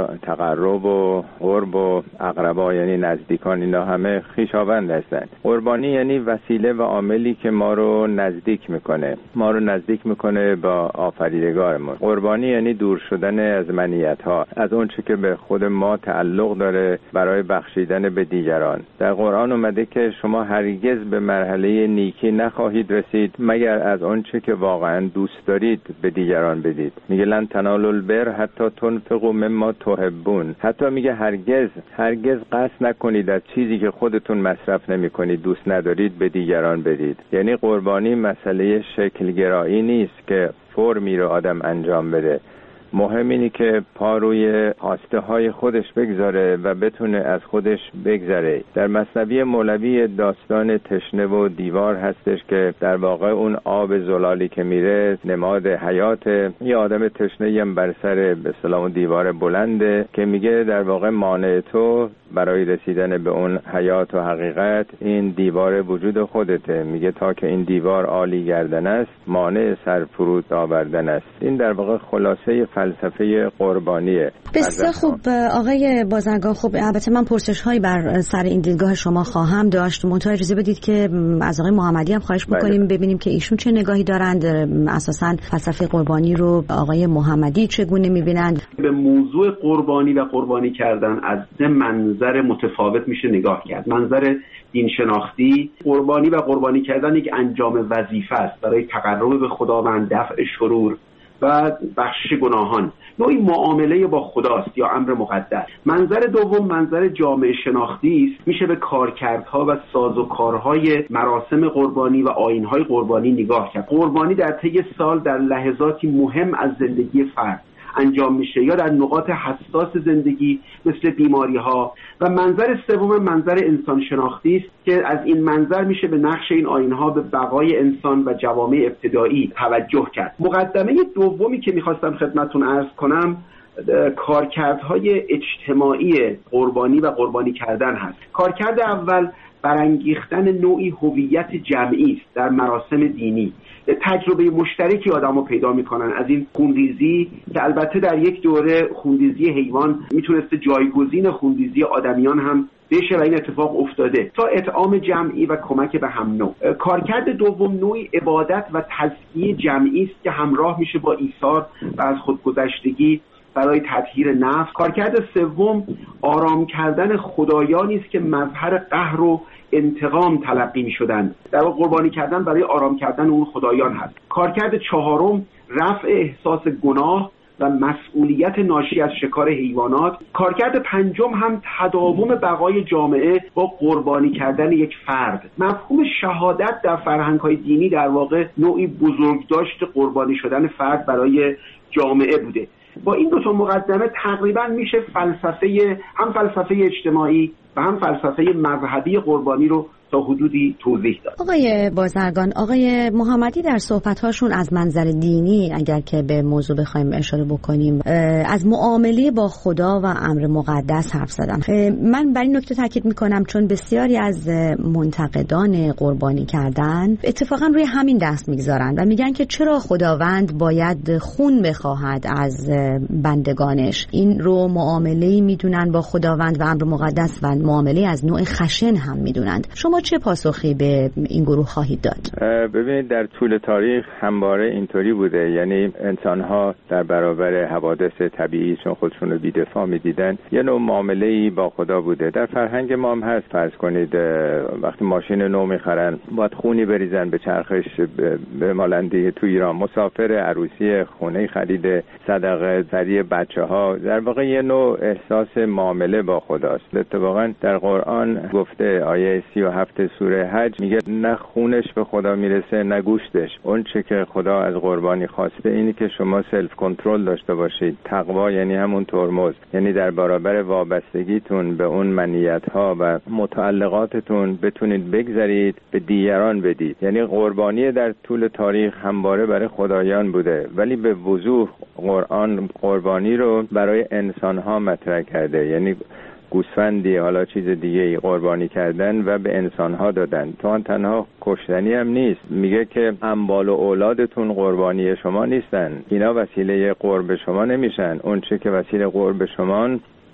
تقرب و قرب و اقربا یعنی نزدیکان، اینا همه خویشاوند هستند. قربانی یعنی وسیله و عاملی که ما رو نزدیک میکنه ما رو نزدیک میکنه با آفریدگارمون. قربانی یعنی دور شدن از منیت ها، از اون چه که به خود ما تعلق داره برای بخشیدن به دیگران. در قرآن اومده که شما هرگز به مرحله نیکی نخواهید رسید مگر از اون چه که واقعا دوست دارید به دیگران بدید. میگه لن تنالوا البر حتی تنفقوا مما تحبون. حتی میگه هرگز هرگز قصد نکنید از چیزی که خودتون مصرف نمیکنید، دوست ندارید، به دیگران بدید. یعنی قربانی مسئله شکلگرایی نیست که فرمی رو آدم انجام بده. مهم اینه که پا روی خواسته های خودش بگذاره و بتونه از خودش بگذره. در مثنوی مولوی داستان تشنه و دیوار هستش که در واقع اون آب زلالی که میره نماد حیات. یه آدم تشنه هم بر سر به اصطلاح دیوار بلنده که میگه در واقع مانع تو برای رسیدن به اون حیات و حقیقت این دیوار وجود خودته. میگه تا که این دیوار عالی گردن است مانع سر فرود آوردن است. این در واقع خلاصه فلسفه قربانیه. بسیار خوب آقای بازرگان. خب البته من پرسش هایی بر سر این دیدگاه شما خواهم داشت. منتها اجازه بدید که از آقای محمدی هم خواهش بکنیم ببینیم که ایشون چه نگاهی دارند، اساساً فلسفه قربانی رو آقای محمدی چگونه میبینند. به موضوع قربانی و قربانی کردن از سه منظر متفاوت میشه نگاه کرد. منظر دین شناختی، قربانی و قربانی کردن یک انجام وظیفه است برای تقرب به خداوند، دفع شرور و بخشش گناهان، نوعی معامله با خداست یا امر مقدس. منظر دوم منظر جامعه شناختی است، میشه به کارکردها و سازوکارهای مراسم قربانی و آیین‌های قربانی نگاه کرد. قربانی در طی سال در لحظاتی مهم از زندگی فرد انجام میشه یا در نقاط حساس زندگی مثل بیماری ها. و منظر سوم منظر انسان شناختی است که از این منظر میشه به نقش این آیین‌ها به بقای انسان و جوامع ابتدایی توجه کرد. مقدمه دومی که میخواستم خدمتتون عرض کنم کارکردهای اجتماعی قربانی و قربانی کردن هست. کارکرد اول برانگیختن نوعی هویت جمعی است در مراسم دینی. تجربه مشترکی آدمو پیدا میکنن از این خونریزی که البته در یک دوره خونریزی حیوان میتونسته جایگزین خونریزی آدمیان هم بشه و این اتفاق افتاده، تا اطعام جمعی و کمک به هم نوع. کارکرد دوم نوعی عبادت و تزکیه جمعی است که همراه میشه با ایثار و از خودگذشتگی برای تطهیر نفس. کارکرد سوم آرام کردن خدایانی است که مظهر قهر و انتقام تلقی می‌شدند. در واقع قربانی کردن برای آرام کردن اون خدایان هست. کارکرد چهارم رفع احساس گناه و مسئولیت ناشی از شکار حیوانات. کارکرد پنجم هم تداوم بقای جامعه با قربانی کردن یک فرد. مفهوم شهادت در فرهنگ‌های دینی در واقع نوعی بزرگداشت قربانی شدن فرد برای جامعه بوده. با این دو تا مقدمه تقریبا میشه فلسفه هم فلسفه اجتماعی و هم فلسفه مذهبی قربانی رو تا حدودی توضیح داد. آقای بازرگان، آقای محمدی در صحبت‌هاشون از منظر دینی اگر که به موضوع بخوایم اشاره بکنیم از معامله با خدا و امر مقدس حرف زدن. من بر این نکته تاکید می‌کنم چون بسیاری از منتقدان قربانی کردن اتفاقا روی همین دست می‌گذارن و میگن که چرا خداوند باید خون بخواهد از بندگانش. این رو معامله‌ای می‌دونن با خداوند و امر مقدس و معامله از نوع خشن هم می‌دونند. شما چه پاسخی به این گروه خواهید داد؟ ببینید در طول تاریخ همواره اینطوری بوده، یعنی انسان‌ها در برابر حوادث طبیعی چون خودشون رو بی‌دفاع می‌دیدن یه نوع معامله‌ای با خدا بوده. در فرهنگ ما هم هست. فرض کنید وقتی ماشین نو می‌خرن باید خونی بریزن به چرخش به مالندی تو ایران، مسافر عروسی خونه خرید صدقه سری بچه‌ها، در واقع یه نوع احساس معامله با خداست. اتفاقا در قرآن گفته آیه سی و هفت سوره حج میگه نه خونش به خدا میرسه نه گوشتش. اون چه که خدا از قربانی خواسته اینی که شما سلف کنترل داشته باشید. تقوا یعنی همون ترمز، یعنی در برابر وابستگیتون به اون منیت‌ها و متعلقاتتون بتونید بگذارید به دیگران بدید. یعنی قربانی در طول تاریخ همواره برای خدایان بوده، ولی به وضوح قرآن قربانی رو برای انسان‌ها مطرح کرده، یعنی گوسفندی حالا چیز دیگه ای قربانی کردن و به انسان‌ها دادن. تو آن تنها کشتنی هم نیست، میگه که اموال و اولادتون قربانی شما نیستن، اینا وسیله قرب شما نمیشن. اون چه که وسیله قرب شما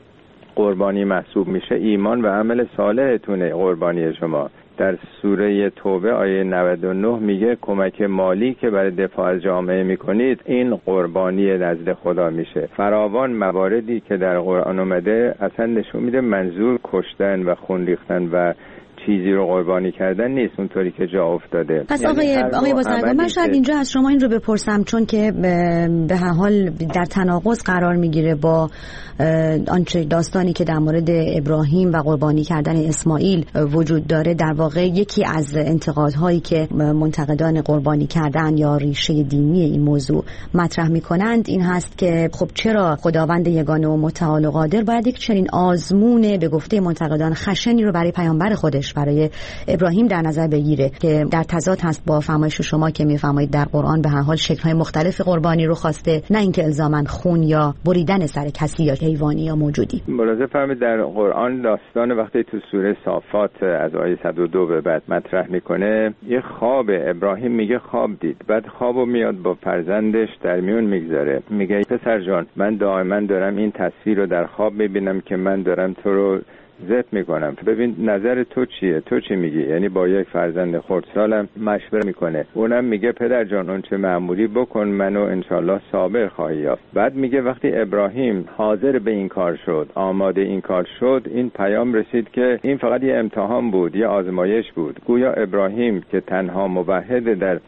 قربانی محسوب میشه ایمان و عمل صالحتونه قربانی شما. در سوره توبه آیه نود و نه میگه کمک مالی که برای دفاع از جامعه میکنید این قربانی نزد خدا میشه. فراوان مواردی که در قرآن اومده اصلا نشون میده منظور کشتن و خون ریختن و چیزی رو قربانی کردن نیست اونطوری که جا افتاده. پس یعنی آقای آقای بازرگان من شاید اینجا از شما این رو بپرسم چون که به هر حال در تناقض قرار میگیره با آنچه داستانی که در مورد ابراهیم و قربانی کردن اسماعیل وجود داره. در واقع یکی از انتقادهایی که منتقدان قربانی کردن یا ریشه دینی این موضوع مطرح میکنند این هست که خب چرا خداوند یگانه و متعال و قادر باید یک چنین آزمون به گفته منتقدان خشنی رو برای پیامبر خودش برای ابراهیم در نظر بگیره که در تضاد هست با فرمایش شما که میفرمایید در قرآن به هر حال شکل‌های مختلف قربانی رو خواسته، نه اینکه الزاماً خون یا بریدن سر کسی یا حیوانی یا موجودی. ملاحظه فرمایید در قرآن داستان وقتی تو سوره صافات از آیه صد و دو به بعد مطرح میکنه، یه خواب ابراهیم میگه خواب دید، بعد خوابو میاد با فرزندش در میون میگذاره، میگه پسر جان من دائما دارم این تصویر رو در خواب میبینم که من دارم تو رو ذبح میکنم، ببین نظر تو چیه، تو چی میگی؟ یعنی با یک فرزند خردسالم مشوره میکنه، اونم میگه پدر جان اون چه معمولی بکن منو انشالله صابر خواهی یافت. بعد میگه وقتی ابراهیم حاضر به این کار شد، آماده این کار شد، این پیام رسید که این فقط یه امتحان بود، یه آزمایش بود. گویا ابراهیم که تنها موحد در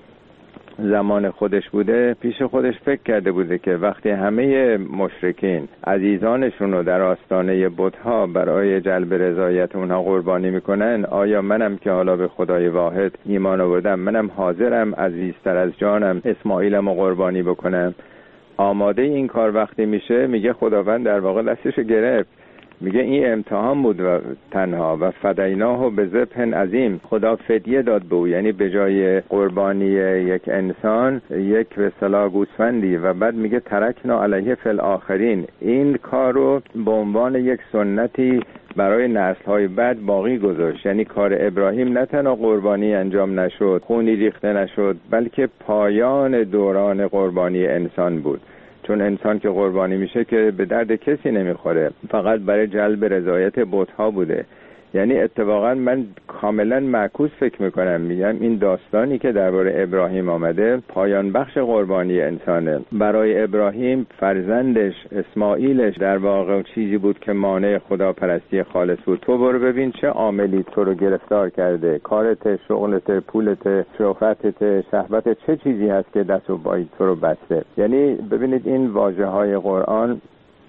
زمان خودش بوده، پیش خودش فکر کرده بوده که وقتی همه مشرکین عزیزانشون رو در آستانه بت‌ها برای جلب رضایت اونها قربانی میکنن، آیا منم که حالا به خدای واحد ایمان آوردم منم حاضرم عزیزتر از جانم اسماعیلم رو قربانی بکنم؟ آماده این کار وقتی میشه، میگه خداوند در واقع دستشو گرفت، میگه این امتحان بود و تنها و فدیناه به ذبح عظیم، خدا فدیه داد به او، یعنی به جای قربانی یک انسان یک به اصطلاح گوسفندی، و بعد میگه ترکنا علیه فی الاخرین، این کارو به عنوان یک سنتی برای نسل‌های بعد باقی گذاشت. یعنی کار ابراهیم نه تنها قربانی انجام نشد، خونی ریخته نشد، بلکه پایان دوران قربانی انسان بود، چون انسان که قربانی میشه که به درد کسی نمیخوره، فقط برای جلب رضایت بت‌ها بوده. یعنی اتفاقا من کاملا معکوس فکر میکنم، میگم این داستانی که درباره ابراهیم آمده پایان بخش قربانی انسانه. برای ابراهیم فرزندش اسماعیلش در واقع چیزی بود که مانع خداپرستی خالص بود. تو برو ببین چه عاملی تو رو گرفتار کرده، کارت، شغلت، پولت، شهرتت، شهوت، چه چیزی هست که دست و پای تو رو بسته. یعنی ببینید این واژه های قرآن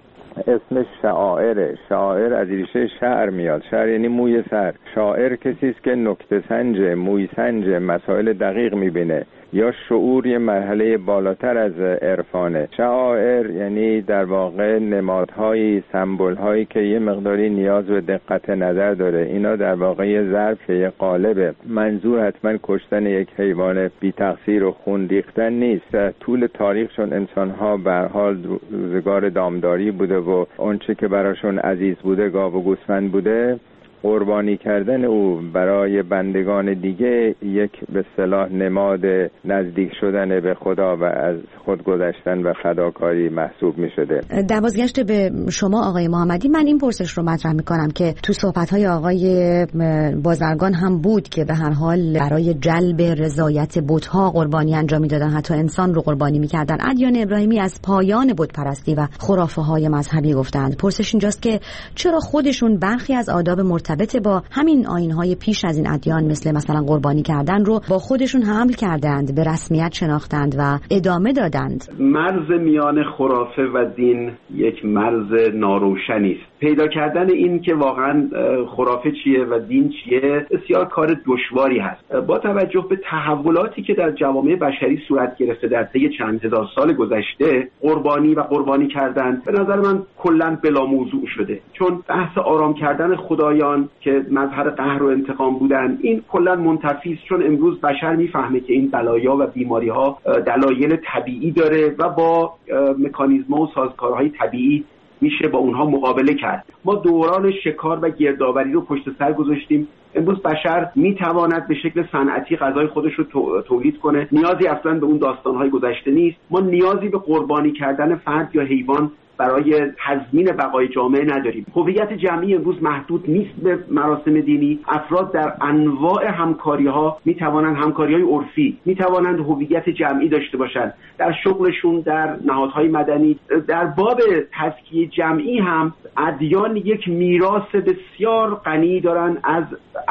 اسمش شاعره. شاعر از ریشه شعر میاد. شعر یعنی موی سر. شاعر کسی است که نکته سنج، موی سنج، مسائل دقیق میبینه، یا شعور یه مرحله بالاتر از عرفانه. شعائر یعنی در واقع نمادهایی، سمبولهایی که یه مقداری نیاز به دقت نظر داره. اینا در واقع یه ظرف، یه قالبه. منظور حتما کشتن یک حیوان بی تقصیر و خون ریختن نیست. در طول تاریخ چون انسان‌ها به هر حال روزگار دامداری بوده و اون چه که براشون عزیز بوده گاو و گوسفند بوده، قربانی کردن او برای بندگان دیگه یک به اصطلاح نماد نزدیک شدن به خدا و از خود گذشتن و فداکاری محسوب می شده. در بازگشت به شما آقای محمدی، من این پرسش رو مطرح می کنم که تو صحبت‌های آقای بازرگان هم بود که به هر حال برای جلب رضایت بت‌ها قربانی انجام می‌دادن، حتی انسان رو قربانی می‌کردن. ادیان ابراهیمی از پایان بت‌پرستی و خرافه‌های مذهبی گفتند. پرسش اینجاست که چرا خودشون برخی از آداب مرتبط با همین آیین‌های پیش از این ادیان مثل مثلا قربانی کردن رو با خودشون حمل کردند، به رسمیت شناختند و ادامه دادند؟ مرز میان خرافه و دین یک مرز ناروشنی است. پیدا کردن این که واقعا خرافه چیه و دین چیه بسیار کار دشواری هست. با توجه به تحولاتی که در جوامع بشری صورت گرفته در طی چند هزار سال گذشته، قربانی و قربانی کردن به نظر من کلاً بلا موضوع شده. چون بحث آرام کردن خدایان که مظهر قهر و انتقام بودن، این کلاً منتفی است. چون امروز بشر میفهمه که این بلایا و بیماری‌ها دلایل طبیعی داره و با مکانیزم‌ها و سازوکارهای طبیعی میشه با اونها مقابله کرد. ما دوران شکار و گردآوری رو پشت سر گذاشتیم. امروز بشر میتواند به شکل صنعتی غذای خودش رو تولید کنه. نیازی اصلا به اون داستان‌های گذشته نیست. ما نیازی به قربانی کردن فرد یا حیوان برای تضمین بقای جامعه نداریم. هویت جمعی امروز محدود نیست به مراسم دینی. افراد در انواع همکاری‌ها میتوانند، همکاری‌های عرفی، میتوانند هویت جمعی داشته باشند. در شغلشون، در نهادهای مدنی، در باب تزکیه جمعی هم ادیان یک میراث بسیار غنی دارن از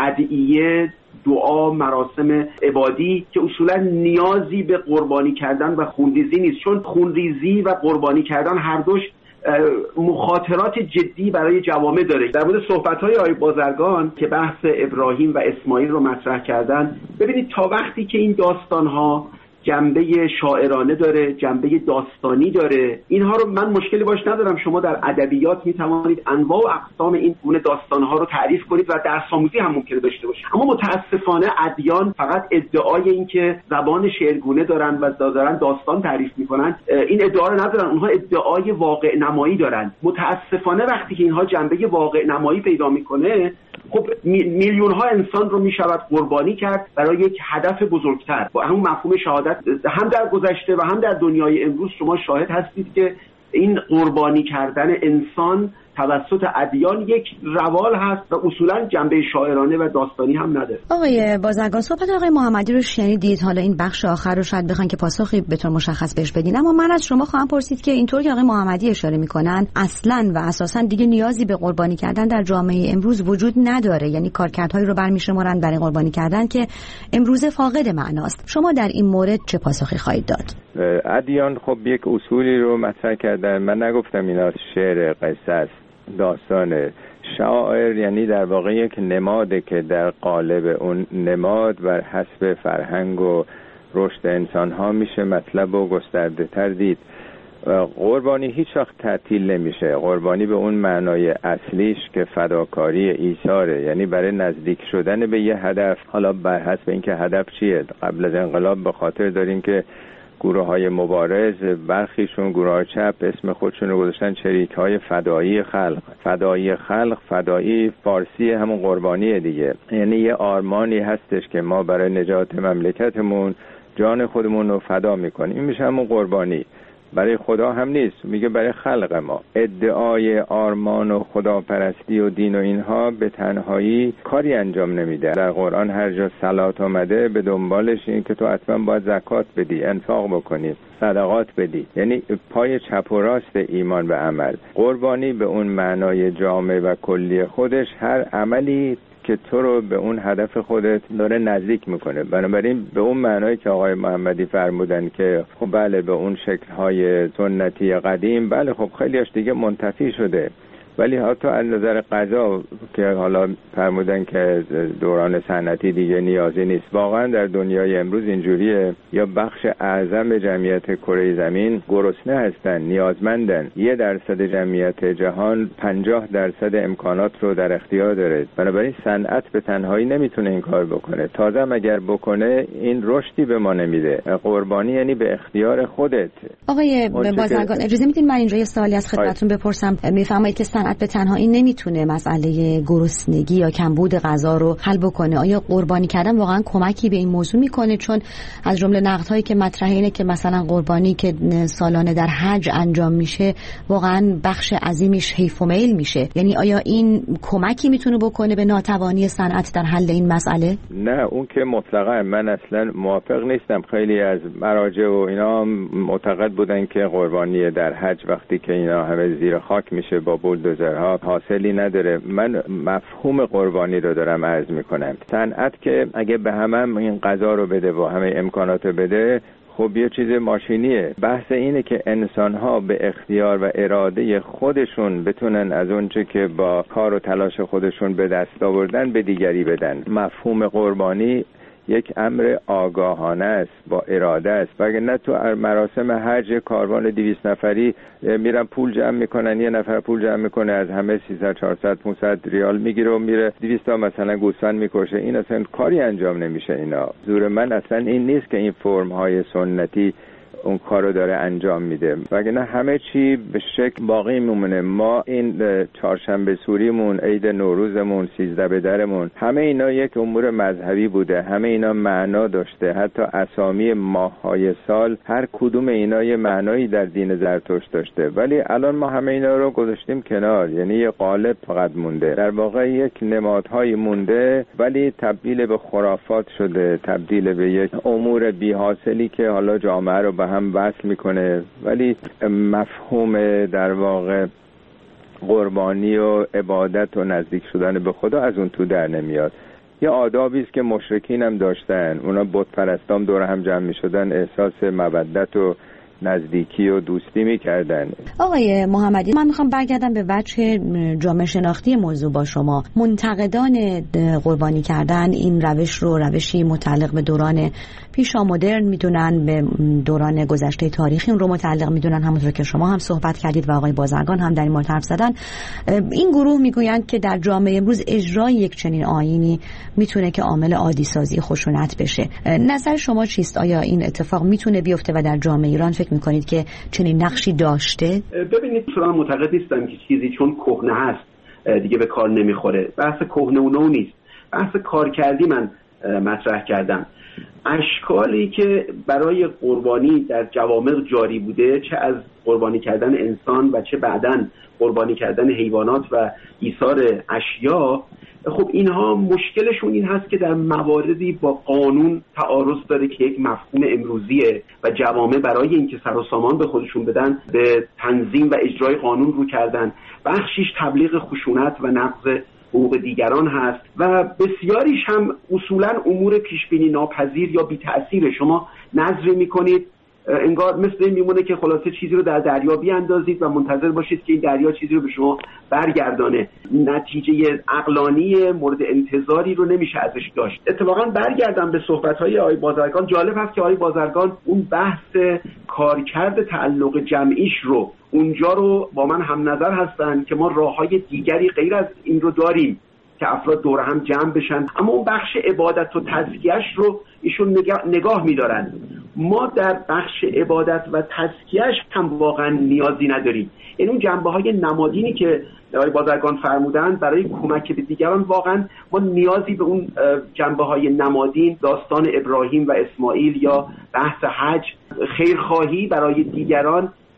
ادعیه، دعا، مراسم عبادی که اصولا نیازی به قربانی کردن و خونریزی نیست. چون خونریزی و قربانی کردن هر دوش مخاطرات جدی برای جوامع داره. در مورد صحبت‌های آقای بازرگان که بحث ابراهیم و اسماعیل رو مطرح کردن، ببینید تا وقتی که این داستان‌ها جنبه شاعرانه داره، جنبه داستانی داره، اینها رو من مشکلی باش ندارم. شما در ادبیات می توانید انواع و اقسام این گونه داستانها رو تعریف کنید و درس آموزی هم ممکنه داشته باشه. اما متاسفانه ادیان فقط ادعای این که زبان شعرگونه دارن و دارن داستان تعریف میکنن، این ادعا رو ندارن. اونها ادعای واقع نمایی دارن. متاسفانه وقتی که اینها جنبه واقع نمایی پیدا میکنه، خب میلیون ها انسان رو میشود قربانی کرد برای یک هدف بزرگتر. با همون مفهوم شهادت هم در گذشته و هم در دنیای امروز شما شاهد هستید که این قربانی کردن انسان توسط ادیان یک روال هست و اصولا جنبه شاعرانه و داستانی هم نداره. آقای بازرگان، صحبت آقای محمدی رو شنیدید. حالا این بخش آخر رو شاید بخواین که پاسخی به طور مشخص بهش بدین، اما من از شما خواهم پرسید که اینطور که آقای محمدی اشاره میکنن اصلا و اساسا دیگه نیازی به قربانی کردن در جامعه امروز وجود نداره. یعنی کارکردهایی رو برمی‌شمارن برای قربانی کردن که امروز فاقد معناست. شما در این مورد چه پاسخی خواهید داد؟ ادیان خب یک اصولی رو مطرح کردن. من نگفتم اینا شعر، قصه است، داستانه. شاعر یعنی در واقع یک نماده که در قالب اون نماد بر حسب فرهنگ و رشد انسان ها میشه مطلب و گسترده تر دید. قربانی هیچ وقت تعطیل نمیشه. قربانی به اون معنای اصلیش که فداکاری، ایثاره، یعنی برای نزدیک شدن به یه هدف. حالا بر حسب اینکه هدف چیه. قبل از انقلاب به خاطر داریم که گروه های مبارز، برخیشون گروه های چپ، اسم خودشون رو گذاشتن چریک های فدایی خلق. فدایی خلق، فدایی فارسی همون قربانیه دیگه. یعنی یه آرمانی هستش که ما برای نجات مملکتمون جان خودمون رو فدا میکنیم. این میشه همون قربانی. برای خدا هم نیست، میگه برای خلق ما. ادعای آرمان و خداپرستی و دین و اینها به تنهایی کاری انجام نمیده. در قرآن هر جا صلات آمده به دنبالش این که تو حتما باید زکات بدی، انفاق بکنی، صدقات بدی، یعنی پای چپ و راست ایمان به عمل. قربانی به اون معنای جامع و کلی خودش هر عملی که تو رو به اون هدف خودت داره نزدیک میکنه. بنابراین به اون معنایی که آقای محمدی فرمودن که خب بله به اون شکل‌های سنتی قدیم، بله خب خیلیش دیگه منتفی شده، ولی حتی از نظر غذا که حالا فرمودن که دوران صنعتی دیگه نیازی نیست، واقعا در دنیای امروز اینجوریه. یا بخش اعظم جمعیت کره زمین گرسنه هستن، نیازمندن. یه درصد جمعیت جهان پنجاه درصد امکانات رو در اختیار داره. بنابراین صنعت به تنهایی نمیتونه این کار بکنه. تازه اگر بکنه این رشدی به ما نمیده. قربانی یعنی به اختیار خودت. آقای بازرگان اجازه میدین من اینجا یه سوالی از خدمتتون بپرسم؟ میفهمید که صنعت به تنهایی نمیتونه مسئله گرسنگی یا کمبود غذا رو حل بکنه. آیا قربانی کردن واقعا کمکی به این موضوع میکنه؟ چون از جمله نقدهایی که مطرحه اینه که مثلا قربانی که سالانه در حج انجام میشه واقعا بخش عظیمیش حیف و میل میشه. یعنی آیا این کمکی میتونه بکنه به ناتوانی صنعت در حل این مسئله؟ نه، اون که مطلقا من اصلا موافق نیستم. خیلی از مراجع و اینا معتقد بودن که قربانی در حج وقتی که اینا همه زیر خاک میشه با بولدوزرها حاصلی نداره. من مفهوم قربانی رو دارم عرض میکنم. صنعت که اگه به همه هم این غذا رو بده و همه امکانات رو بده، خب یه چیز ماشینیه. بحث اینه که انسان‌ها به اختیار و اراده خودشون بتونن از اونچه که با کار و تلاش خودشون به دست آوردن به دیگری بدن. مفهوم قربانی یک امر آگاهانه است، با اراده است. وگرنه تو مراسم حج کاروان دویست نفری میرن پول جمع میکنن، یه نفر پول جمع میکنه از همه سیصد چهارصد پانصد ریال میگیره و میره دویست تا مثلا گوسفند میکشه. این اصلا کاری انجام نمیشه. اینا زور من اصلا این نیست که این فرم های سنتی اون کارو داره انجام میده، وگرنه همه چی به شکل باقی میمونه. ما این چهارشنبه سوریمون، عید نوروزمون، سیزده بدرمون، همه اینا یک امور مذهبی بوده، همه اینا معنا داشته. حتی اسامی ماه‌های سال هر کدوم اینا یه معنایی در دین زرتشت داشته، ولی الان ما همه اینا رو گذاشتیم کنار. یعنی یه قالب فقط مونده، در واقع یک نمادهای مونده، ولی تبدیل به خرافات شده، تبدیل به یک امور بی حاصلی که حالا جامعه رو به هم وصل میکنه، ولی مفهوم در واقع قربانی و عبادت و نزدیک شدن به خدا از اون تو در نمیاد. یه آدابی است که مشرکین هم داشتن. اونا بت پرستان دور هم جمع میشدن، احساس مودت و نزدیکی و دوستی میکردن. آقای محمدی، من میخوام برگردم به وجه جامعه شناختی موضوع با شما. منتقدان قربانی کردن این روش رو روشی متعلق به دوران پیشا مدرن میدونن، به دوران گذشته تاریخی اون رو متعلق میدونن، همونطور که شما هم صحبت کردید و آقای بازرگان هم در این مورد حرف زدن. این گروه میگویند که در جامعه امروز اجرای یک چنین آیینی میتونه که عامل عادی سازی خشونت بشه. نظر شما چیست؟ آیا این اتفاق میتونه بیفته و در جامعه ایران فکر میکنید که چنین نقشی داشته؟ ببینید، من معتقد نیستم که چیزی چون کهنه هست دیگه به کار نمیخوره. بحث کهنه و نو نیست، بحث کار کردی من مطرح کردم. اشکالی که برای قربانی در جوامع جاری بوده، چه از قربانی کردن انسان و چه بعداً قربانی کردن حیوانات و ایثار اشیا، خب اینها مشکلشون این هست که در مواردی با قانون تعارض داره که یک مفهوم امروزیه و جوامع برای اینکه سر و سامان به خودشون بدن به تنظیم و اجرای قانون رو کردن. بخشیش تبلیغ خشونت و نقض حقوق دیگران هست و بسیاریش هم اصولا امور پیشبینی ناپذیر یا بی تأثیر. شما نظری میکنید، انگار مثل این میمونه که خلاصه چیزی رو در دریا بیاندازید و منتظر باشید که این دریا چیزی رو به شما برگردانه. نتیجه عقلانی مورد انتظاری رو نمیشه ازش داشت. اتفاقا برگردم به صحبت‌های آقای بازرگان. جالب هست که آقای بازرگان اون بحث کارکرد تعلق جمعیش رو اونجا رو با من هم نظر هستن که ما راه‌های دیگری غیر از این رو داریم که افراد دور هم جمع بشن، اما اون بخش عبادت و تزکیه‌اش رو ایشون نگاه, نگاه می‌دارن. ما در بخش عبادت و تزکیه‌اش هم واقعا نیازی نداریم. این اون جنبه‌های نمادینی که آقای بازرگان فرمودن برای کمک به دیگران، واقعا ما نیازی به اون جنبه‌های نمادین، داستان ابراهیم و اسماعیل یا بحث حج، خیرخواهی برای دیگران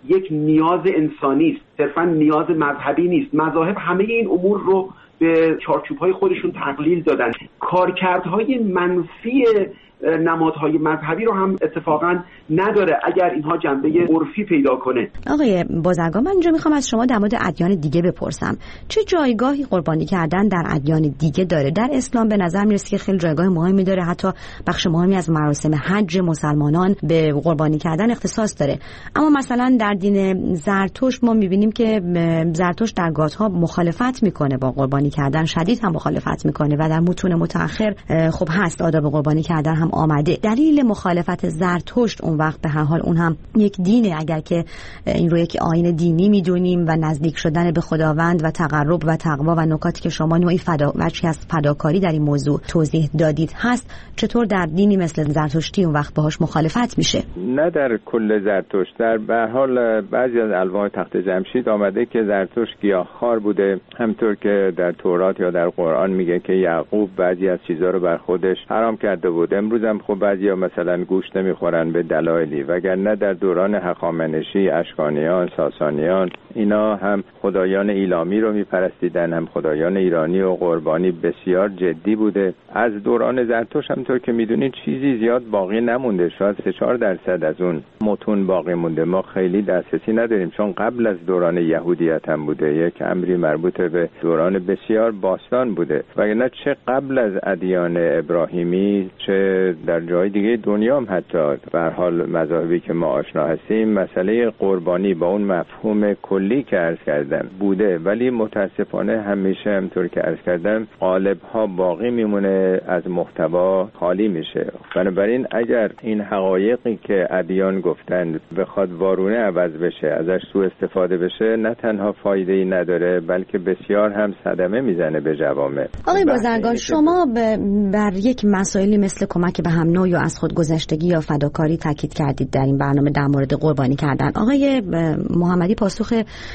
یک نیاز انسانی است، صرفا نیاز مذهبی نیست. مذاهب همه این امور رو به چارچوب‌های خودشون تقلیل دادن. کارکردهای منفی نمادهای مذهبی رو هم اتفاقا نداره اگر اینها جنبه عرفی پیدا کنه. آقای بازرگان، من اینجا میخوام از شما در مورد ادیان دیگه بپرسم، چه جایگاهی قربانی کردن در ادیان دیگه داره؟ در اسلام به نظر میرسه که خیلی جایگاه مهمی داره، حتی بخش مهمی از مراسم حج مسلمانان به قربانی کردن اختصاص داره. اما مثلا در دین زرتشت ما میبینیم که زرتشت در گاتها مخالفت میکنه با قربانی کردن، شدید هم مخالفت میکنه و در متون متأخر خب هست آداب قربانی کردن هم آمده. دلیل مخالفت زرتشت اون وقت به هر حال اون هم یک دینه، اگر که این رو یک آیین دینی میدونیم و نزدیک شدن به خداوند و تقرب و تقوا و نکاتی که شما نوعی فدا وجهی از فداکاری در این موضوع توضیح دادید هست، چطور در دینی مثل زرتشتی اون وقت باهاش مخالفت میشه؟ نه در کل زرتشت، در به هر حال بعضی از الواح تخت جمشید آمده که زرتشت گیاهخوار بوده، همطور که در تورات یا در قرآن میگه که یعقوب بعضی از چیزا رو بر خودش حرام کرده بود. امروز هم خب بعضیا مثلا گوشت نمیخورن به دلایلی، وگرنه در دوران هخامنشی، اشکانیان، ساسانیان اینا هم خدایان ایلامی رو میپرستیدن، هم خدایان ایرانی و قربانی بسیار جدی بوده. از دوران زرتشت همونطور که میدونید چیزی زیاد باقی نمونده، شاید سه چهار درصد از اون متون باقی مونده. ما خیلی دسترسی نداریم چون قبل از دوران یهودیت هم بوده، یک امری مربوط به دوران بسیار باستان بوده، وگرنه چه قبل از ادیان ابراهیمی چه در جای دیگه دنیا هم حتی به هر حال مذاهبی که ما آشنا هستیم مسئله قربانی با اون مفهوم کلی که عرض کردم بوده، ولی متاسفانه همیشه همطور که عرض کردم قالب ها باقی میمونه، از محتوا خالی میشه. بنابراین اگر این حقایقی که ادیان گفتن بخواد وارونه عوض بشه، ازش سوء استفاده بشه، نه تنها فایده ای نداره بلکه بسیار هم صدمه میزنه به جوامع. آقای بازرگان، شما بر یک مسائلی مثل کمک به هم نوع یا از خودگذشتگی یا فداکاری تاکید کردید در این برنامه در مورد قربانی کردن. آقای محمدی پاسخ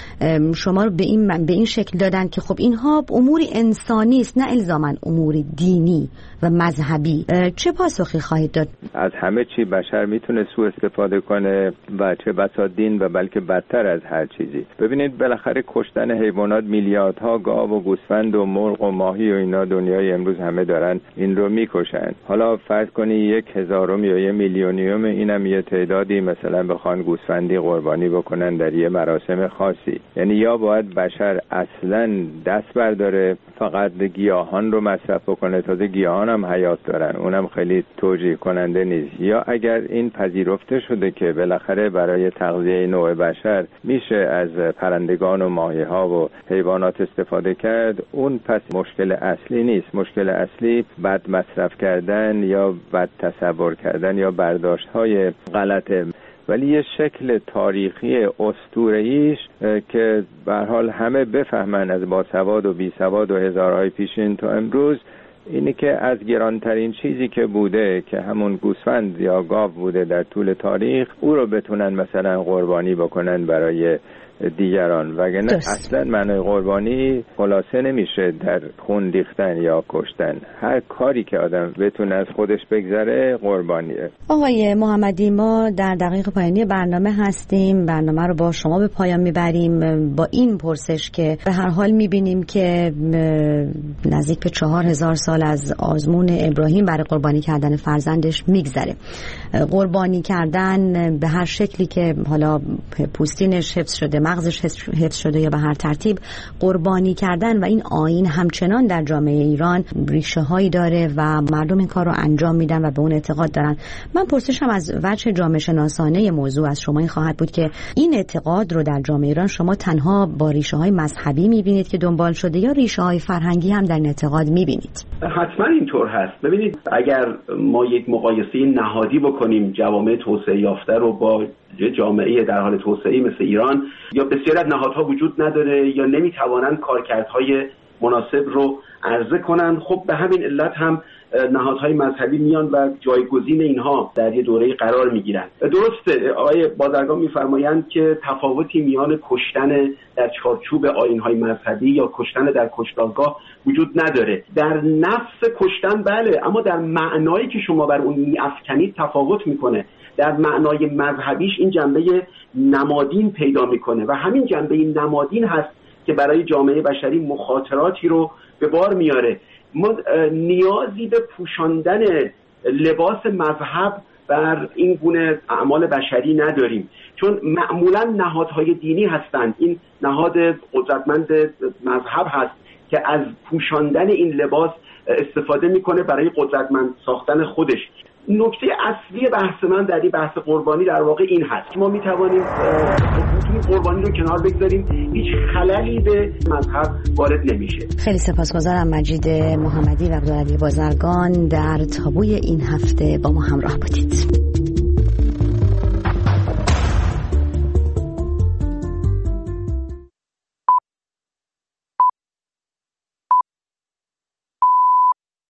شما رو به این به این شکل دادن که خب اینها امور انسانی است، نه الزاما امور دینی و مذهبی. چه پاسخی خواهید داد؟ از همه چی بشر میتونه سوء استفاده کنه و چه بسا دین و بلکه بدتر از هر چیزی. ببینید بالاخره کشتن حیوانات، میلیاردها گاو و گوسفند و مرغ و ماهی و اینا دنیای امروز همه دارن این رو میکشن. حالا فرض کنی یک هزارم یا یک میلیونیوم اینم یه تعدادی مثلا بخوان گوسفندی قربانی بکنن در یه مراسم خاصی، یعنی یا باید بشر اصلا دست برداره فقط گیاهان رو مصرف بکنه، تازه گیاهان هم حیات دارن، اونم خیلی توجیه کننده نیست، یا اگر این پذیرفته شده که بالاخره برای تغذیه نوع بشر میشه از پرندگان و ماهی‌ها و حیوانات استفاده کرد، اون پس مشکل اصلی نیست. مشکل اصلی بد مصرف کردن یا بد تصور کردن یا برداشت‌های غلطه. ولی یه شکل تاریخی اسطوره‌ایش که به هر حال همه بفهمن از باسواد و بیسواد و هزارهای پیشین تا امروز، اینی که از گرانترین چیزی که بوده که همون گوسفند یا گاو بوده در طول تاریخ، او رو بتونن مثلا قربانی بکنن برای دیگران، وگرنه اصلا معنای قربانی خلاصه نمیشه در خون ریختن یا کشتن. هر کاری که آدم بتونه از خودش بگذره قربانیه. آقای محمدی، ما در دقیقه پایانی برنامه هستیم، برنامه رو با شما به پایان میبریم با این پرسش که به هر حال میبینیم که نزدیک به چهار هزار سال از آزمون ابراهیم برای قربانی کردن فرزندش میگذره. قربانی کردن به هر شکلی که حالا پوستینش حفظ شده، مغزش حفظ شده یا به هر ترتیب، قربانی کردن و این آیین همچنان در جامعه ایران ریشه هایی داره و مردم این کار رو انجام میدن و به اون اعتقاد دارن. من پرسشم از وجه جامعه شناسانه موضوع از شما این خواهد بود که این اعتقاد رو در جامعه ایران شما تنها با ریشه های مذهبی میبینید که دنبال شده یا ریشه های فرهنگی هم در این اعتقاد میبینید؟ حتما اینطور هست. ببینید اگر ما یک مقایسه نهادی بکنیم جوامع توسعه یافته رو با جامعه در حال توسعه مثل ایران، یا بسیاری از نهادها وجود نداره یا نمیتوانند کارکردهای مناسب رو عرضه کنن. خب به همین علت هم نهادهای مذهبی میان و جایگزین اینها در یه دوره قرار میگیرن. درسته آقای بازرگان میفرمایند که تفاوتی میان کشتن در چارچوب آیین‌های مذهبی یا کشتن در کشتارگاه وجود نداره. در نفس کشتن بله، اما در معنایی که شما بر اون میافکنید تفاوت میکنه. در معنای مذهبیش این جنبه نمادین پیدا میکنه و همین جنبه نمادین هست که برای جامعه بشری مخاطراتی رو به بار میاره. ما نیازی به پوشاندن لباس مذهب بر این گونه اعمال بشری نداریم، چون معمولا نهادهای دینی هستند. این نهاد قدرتمند مذهب هست که از پوشاندن این لباس استفاده میکنه برای قدرتمند ساختن خودش. نکته اصلی بحث من در این بحث قربانی در واقع این هست که ما میتوانیم این قربانی رو کنار بگذاریم، هیچ خللی به مذهب وارد نمیشه. خیلی سپاسگزارم مجید محمدی و عبدالعلی بازرگان در تابوی این هفته با ما همراه بودید.